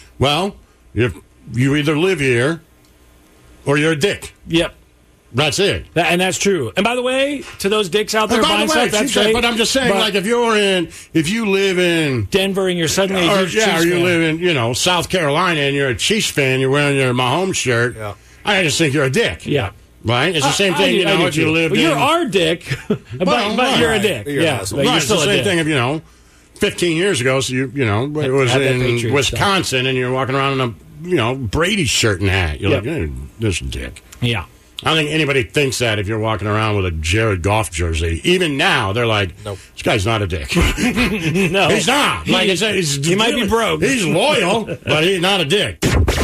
You either live here or you're a dick. Yep. That's it. And that's true. And by the way, to those dicks out there buying stuff, that's great. But I'm just saying, if you live in Denver and you're suddenly a Chiefs fan. Or you live in, South Carolina and you're a Chiefs fan, you're wearing your Mahomes shirt, I just think you're a dick. Yeah. Right? It's the same thing, if you live in... You're our dick, but you're a dick. Yeah. It's the same thing if, 15 years ago, so it was in Wisconsin and you're walking around in a Brady shirt and hat. You're like, hey, this dick. Yeah. I don't think anybody thinks that if you're walking around with a Jared Goff jersey. Even now, they're like, nope. This guy's not a dick. No. He's not. He might be broke. He's loyal, but he's not a dick.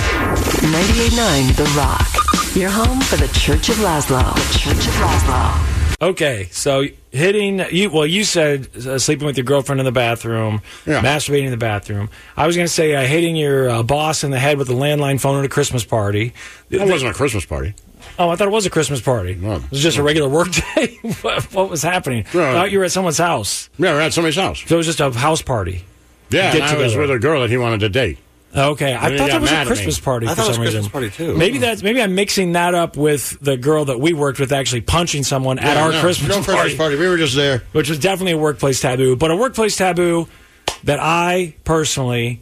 98.9 The Rock. Your home for the Church of Laszlo. The Church of Laszlo. Okay, so you said sleeping with your girlfriend in the bathroom, masturbating in the bathroom. I was going to say hitting your boss in the head with a landline phone at a Christmas party. That wasn't a Christmas party. Oh, I thought it was a Christmas party. No. It was just a regular work day? What was happening? I thought you were at someone's house. Yeah, we're at somebody's house. So it was just a house party. Yeah, and I was with a girl that he wanted to date. Okay, I thought that was a Christmas party for some reason. I thought it was a Christmas party, too. Maybe I'm mixing that up with the girl that we worked with actually punching someone at our Christmas party. Christmas party. We were just there. Which was definitely a workplace taboo. But a workplace taboo that I personally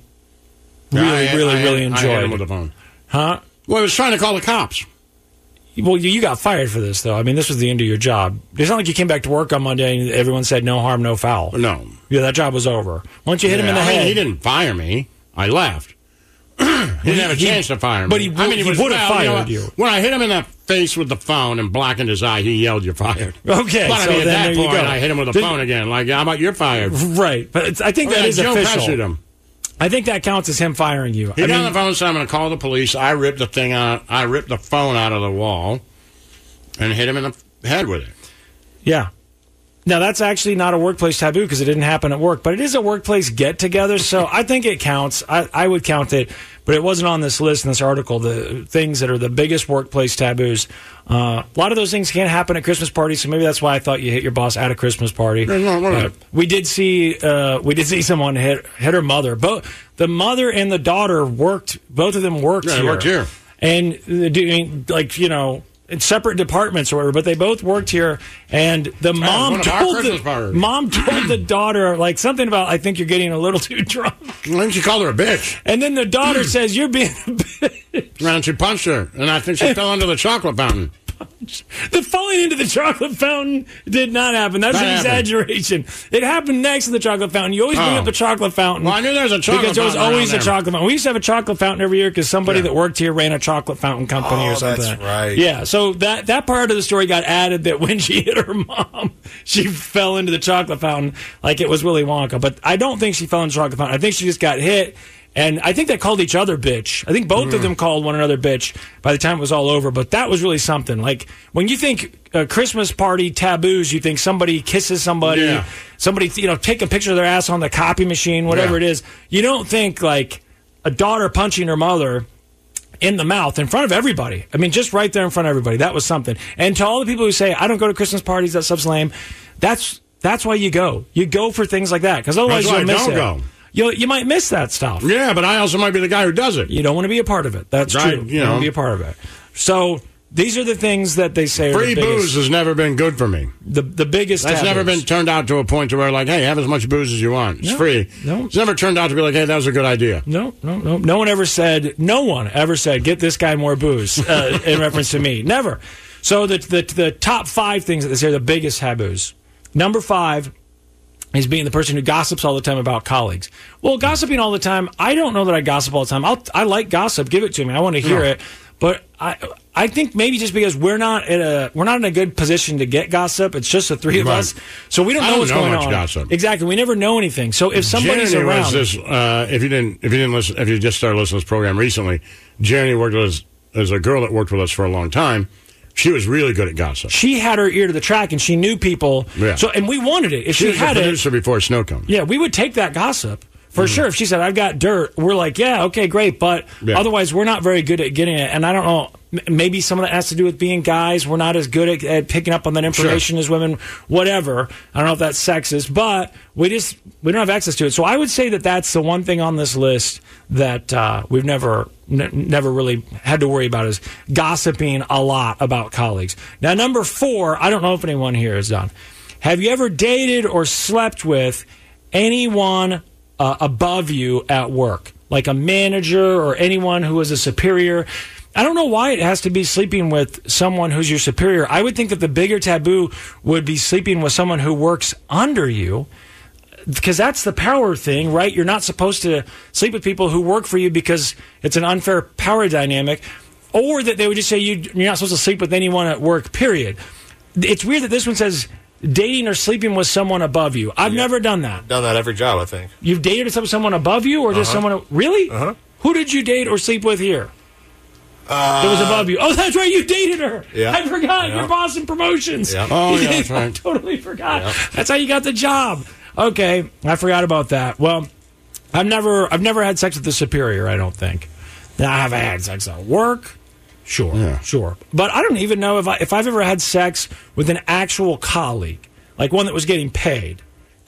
really enjoyed. I hit him with the phone. Huh? Well, I was trying to call the cops. Well, you got fired for this, though. I mean, this was the end of your job. It's not like you came back to work on Monday and everyone said no harm, no foul. No. Yeah, that job was over. Once you hit him in the head. He didn't fire me. I left. He didn't have a chance to fire me. But he would have fired you. When I hit him in the face with the phone and blackened his eye, he yelled, "You're fired." Okay, but so at that point, go. I hit him with the phone again. Like, how about you're fired? Right, but I think that is official. Him. I think that counts as him firing you. He got on the phone and said, "I'm going to call the police." I ripped the thing out. I ripped the phone out of the wall and hit him in the head with it. Yeah. Now, that's actually not a workplace taboo because it didn't happen at work, but it is a workplace get-together, so I think it counts. I would count it, but it wasn't on this list in this article, the things that are the biggest workplace taboos. A lot of those things can't happen at Christmas parties, so maybe that's why I thought you hit your boss at a Christmas party. We did see someone hit her mother. Both the mother and the daughter worked. Both of them worked here. Worked here. And doing, in separate departments or whatever, but they both worked here, and the mom told the daughter, something about, I think you're getting a little too drunk. Why didn't you call her a bitch? And then the daughter says, you're being a bitch. And she punched her, and I think she fell into the chocolate fountain. The falling into the chocolate fountain did not happen. That's an exaggeration. It happened next to the chocolate fountain. You always bring up the chocolate fountain. Well, I knew there was a chocolate fountain. Because there was always a chocolate fountain. We used to have a chocolate fountain every year because somebody that worked here ran a chocolate fountain company or something. That's right. Yeah, so that part of the story got added that when she hit her mom, she fell into the chocolate fountain like it was Willy Wonka. But I don't think she fell into the chocolate fountain. I think she just got hit. And I think they called each other bitch. I think both of them called one another bitch by the time it was all over. But that was really something. Like, when you think Christmas party taboos, you think somebody kisses somebody, somebody, take a picture of their ass on the copy machine, whatever it is. You don't think, like, a daughter punching her mother in the mouth in front of everybody. I mean, just right there in front of everybody. That was something. And to all the people who say, I don't go to Christmas parties, that stuff's lame, that's why you go. You go for things like that, because otherwise you'll miss it. Go. You might miss that stuff. Yeah, but I also might be the guy who does it. You don't want to be a part of it. That's true. You don't want to be a part of it. So these are the things that they say free booze has never been good for me. The biggest That's never been turned out to a point to where, like, hey, have as much booze as you want. It's free. No. It's never turned out to be like, hey, that was a good idea. No one ever said, get this guy more booze in reference to me. Never. So the top 5 things that they say are the biggest taboos. Number 5 is being the person who gossips all the time about colleagues. Well, gossiping all the time, I don't know that I gossip all the time. I like gossip. Give it to me. I want to hear it. But I think maybe just because we're not in a good position to get gossip. It's just the 3 of us, so we don't know what's going on. Gossip. Exactly, we never know anything. So if somebody's around, if you didn't listen, if you just started listening to this program recently, Jeremy worked with us as a girl that worked with us for a long time. She was really good at gossip. She had her ear to the track, and she knew people. Yeah. So, and we wanted it. If she was had a producer before Snow Cone. Yeah, we would take that gossip. For sure. If she said, I've got dirt, we're like, yeah, okay, great. But otherwise, we're not very good at getting it. And I don't know, maybe some of that has to do with being guys. We're not as good at picking up on that information as women, whatever. I don't know if that's sexist, but we don't have access to it. So I would say that that's the one thing on this list that we've never really had to worry about, is gossiping a lot about colleagues. Now, number 4, I don't know if anyone here has done. Have you ever dated or slept with anyone above you at work, like a manager or anyone who is a superior? I don't know why it has to be sleeping with someone who's your superior. I would think that the bigger taboo would be sleeping with someone who works under you, because that's the power thing, right? You're not supposed to sleep with people who work for you because it's an unfair power dynamic, or that they would just say you're not supposed to sleep with anyone at work, period. It's weird that this one says dating or sleeping with someone above you. I've never done that. Done that every job, I think. You've dated someone above you, or just someone... Really? Uh-huh. Who did you date or sleep with here? That was above you. Oh, that's right. You dated her. Yeah. I forgot. Your boss in promotions. Yeah. Oh, yeah, that's right. I totally forgot. Yeah. That's how you got the job. Okay. I forgot about that. Well, I've never had sex with the superior, I don't think. Now, have I had sex at work? Sure. But I don't even know if I've ever had sex with an actual colleague, like one that was getting paid.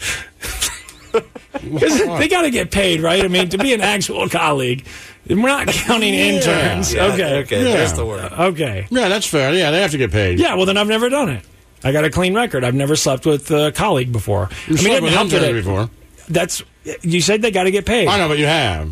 Because they got to get paid, right? I mean, to be an actual colleague, we're not counting interns. Yeah. Okay. There's the word. Okay. Yeah, that's fair. Yeah, they have to get paid. Yeah, well, then I've never done it. I got a clean record. I've never slept with a colleague before. You slept with an intern before. You said they got to get paid. I know, but you have.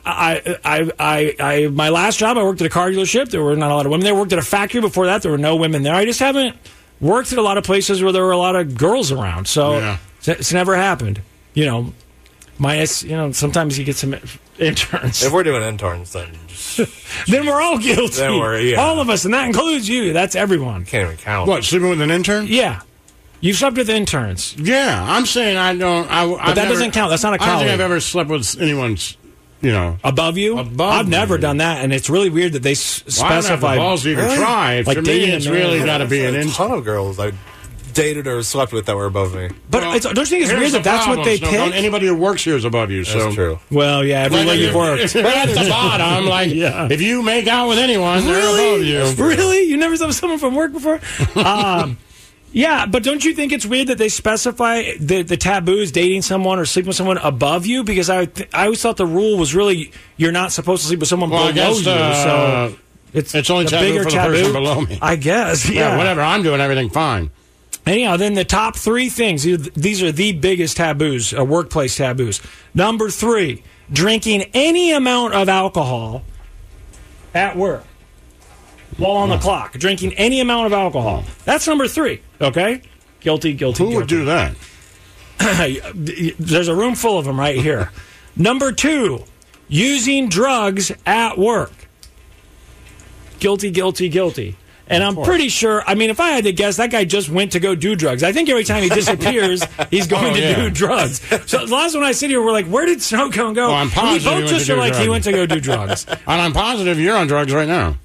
My last job, I worked at a car dealership. There were not a lot of women there. I worked at a factory before that. There were no women there. I just haven't worked at a lot of places where there were a lot of girls around. So it's never happened. Minus, sometimes you get some interns. If we're doing interns, then then we're all guilty. Then we're, all of us, and that includes you. That's everyone. Can't even count. What, sleeping with an intern? Yeah. You've slept with interns. Yeah, I'm saying I don't. But that doesn't count. That's not a colleague. I don't think I've ever slept with anyone's, above you. I've never done that, and it's really weird that they specify. I don't have the balls to even try. Like for me, it's really got to be an intern. A ton of girls I dated or slept with that were above me. But don't you think it's weird that that's what they pick? Anybody who works here is above you. That's true. Well, yeah, everywhere you've worked. But at the bottom, if you make out with anyone, they're above you. Really? You never saw someone from work before? Yeah, but don't you think it's weird that they specify the taboo is dating someone or sleeping with someone above you? Because I always thought the rule was really you're not supposed to sleep with someone below you. So it's only taboo for the person below me. I guess. Yeah, whatever. I'm doing everything fine. Anyhow, then the top 3 things. These are the biggest taboos, workplace taboos. Number 3, drinking any amount of alcohol at work. While on the clock, drinking any amount of alcohol. That's number 3, okay? Guilty. Who would do that? There's a room full of them right here. Number 2, using drugs at work. Guilty. And I'm pretty sure, I mean, if I had to guess, that guy just went to go do drugs. I think every time he disappears, he's going to do drugs. So the last one I sit here, we're like, where did Snow Cone go? Well, I'm positive we both just are like, he went to go do drugs. And I'm positive you're on drugs right now.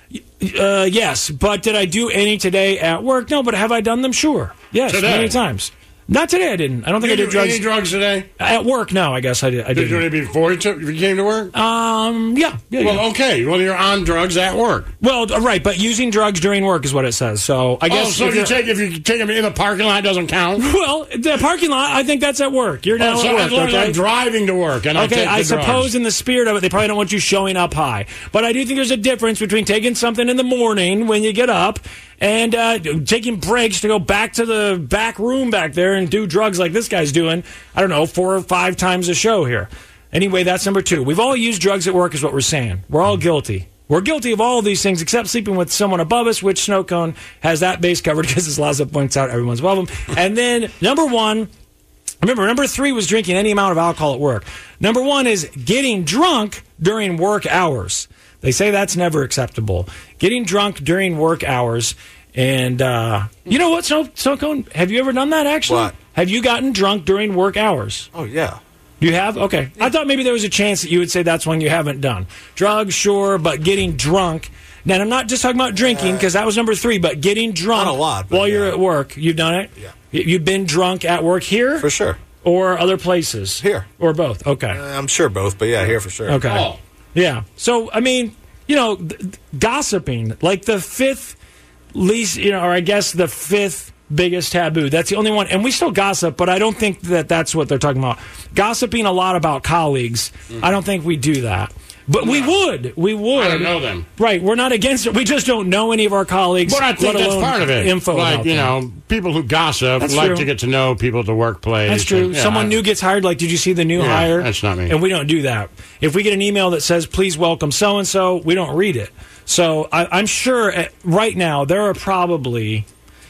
Yes, but did I do any today at work? No, but have I done them? Sure. Yes, today. Many times. Not today, I didn't. I don't think I did drugs. Any drugs today? At work, no, I guess I did. Did you do it before you came to work? Yeah. Well, okay. Well, you're on drugs at work. Well, right, but using drugs during work is what it says. So I guess. So if you take them in the parking lot, doesn't count? Well, the parking lot, I think that's at work. You're now at work. Okay? I'm driving to work, and I suppose in the spirit of it, they probably don't want you showing up high. But I do think there's a difference between taking something in the morning when you get up and taking breaks to go back to the back room back there and do drugs like this guy's doing, I don't know, 4 or 5 times a show here. Anyway, that's number 2. We've all used drugs at work is what we're saying. We're all guilty. We're guilty of all of these things except sleeping with someone above us, which Snow Cone has that base covered because, as Lazo points out, everyone's above him. And then number 1, remember, number 3 was drinking any amount of alcohol at work. Number 1 is getting drunk during work hours. They say that's never acceptable. Getting drunk during work hours. And you know what, Snow Cone? Have you ever done that, actually? What? Have you gotten drunk during work hours? Oh, yeah. You have? Okay. Yeah. I thought maybe there was a chance that you would say that's one you haven't done. Drugs, sure, but getting drunk. Now, I'm not just talking about drinking, because that was number 3, but getting drunk not a lot, while you're at work. You've done it? Yeah. You've been drunk at work here? For sure. Or other places? Here. Or both? Okay. I'm sure both, but yeah, here for sure. Okay. Oh. Yeah. So, I mean, you know, gossiping, like the 5th least, you know, or I guess the 5th biggest taboo. That's the only one. And we still gossip, but I don't think that that's what they're talking about. Gossiping a lot about colleagues, I don't think we do that. But we would. I don't know them. Right. We're not against it. We just don't know any of our colleagues. But I think that's part of it. Info like, you know, people who gossip like to get to know people at the workplace. That's true. And, someone new gets hired. Like, did you see the new hire? That's not me. And we don't do that. If we get an email that says, please welcome so-and-so, we don't read it. So I'm sure right now there are probably,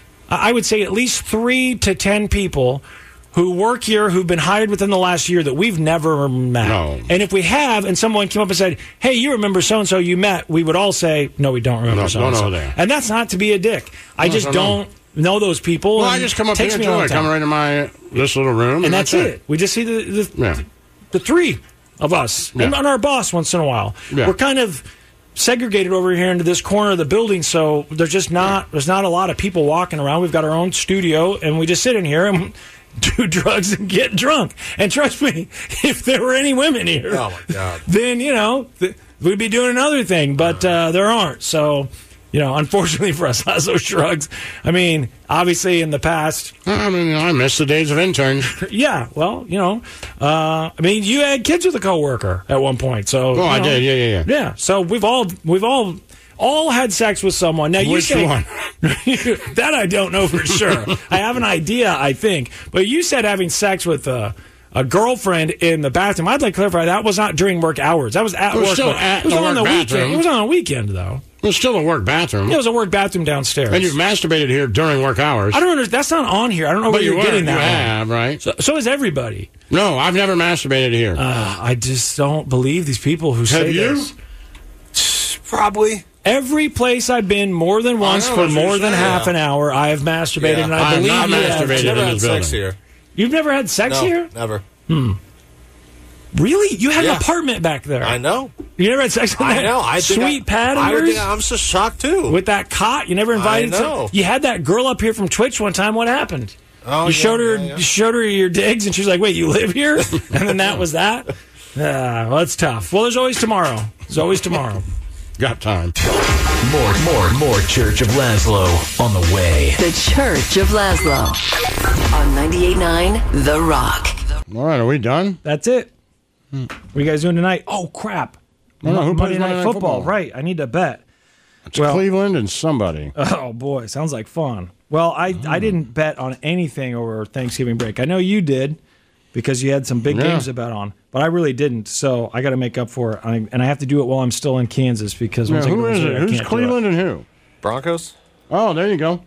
I would say, at least 3 to 10 people who work here who've been hired within the last year that we've never met. No. And if we have, and someone came up and said, hey, you remember so-and-so you met, we would all say, no, we don't remember so-and-so. Don't know that. And that's not to be a dick. I just don't know those people. Well, I just come up here and come right in this little room. And that's it. We just see the 3 of us. Yeah. And our boss once in a while. Yeah. We're kind of segregated over here into this corner of the building, so there's not a lot of people walking around. We've got our own studio, and we just sit in here and do drugs and get drunk. And trust me, if there were any women here, oh my God, then we'd be doing another thing. But there aren't. So, unfortunately for us, Lazo shrugs. I mean, obviously in the past, I miss the days of interns. Yeah, well, I mean, you had kids with a coworker at one point, so I did, yeah. Yeah, so we've all had sex with someone. Now, you Which say one? that I don't know for sure. I have an idea, I think, but you said having sex with a girlfriend in the bathroom. I'd like to clarify that was not during work hours. That was at work. It was on the bathroom. weekend. It was on a weekend, though. It was still a work bathroom. It was a work bathroom downstairs. And you've masturbated here during work hours. I don't understand. That's not on here. I don't know where you're getting that. You have, right? So is everybody. No, I've never masturbated here. I just don't believe these people who say this. Probably. Every place I've been more than once for more than half an hour, I have masturbated, and I believe I've not masturbated never in had this sex building. here. You've never had sex here? Never. Really? You had an apartment back there. I know. You never had sex with that? I know. Sweet pad of yours? I'm so shocked, too. With that cot? You never invited I know. You had that girl up here from Twitch one time. What happened? Oh, you showed her your digs, and she was like, wait, you live here? And then that was that? Well, it's tough. Well, there's always tomorrow. There's always tomorrow. Got time. More Church of Laszlo on the way. The Church of Laszlo on 98.9 The Rock. All right, are we done? That's it. What are you guys doing tonight? Oh, crap. Who plays Monday Night Football? Right, I need to bet. It's Cleveland and somebody. Oh, boy, sounds like fun. Well, I didn't bet on anything over Thanksgiving break. I know you did because you had some big games to bet on, but I really didn't, so I got to make up for it. And I have to do it while I'm still in Kansas because who is it? Who's Cleveland and who? Broncos? Oh, there you go.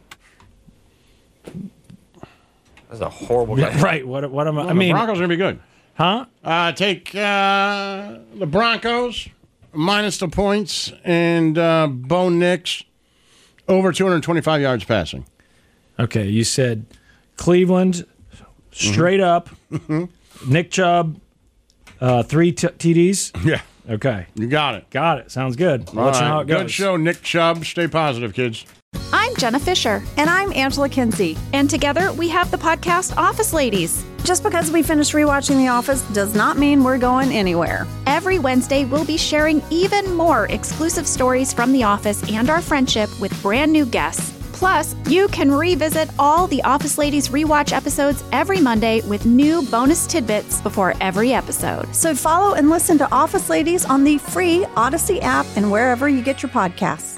That's a horrible game. Right, what am I? Well, I mean, the Broncos are going to be good. Huh? Take the Broncos minus the points and Bo Nix Over 225 yards passing. Okay, you said Cleveland, straight up. Nick Chubb, 3 TDs? Yeah. Okay. You got it. Got it. Sounds good. I'll let you know how it goes. Good show, Nick Chubb. Stay positive, kids. I'm Jenna Fisher. And I'm Angela Kinsey. And together we have the podcast Office Ladies. Just because we finished rewatching The Office does not mean we're going anywhere. Every Wednesday, we'll be sharing even more exclusive stories from The Office and our friendship with brand new guests. Plus, you can revisit all the Office Ladies rewatch episodes every Monday with new bonus tidbits before every episode. So follow and listen to Office Ladies on the free Odyssey app and wherever you get your podcasts.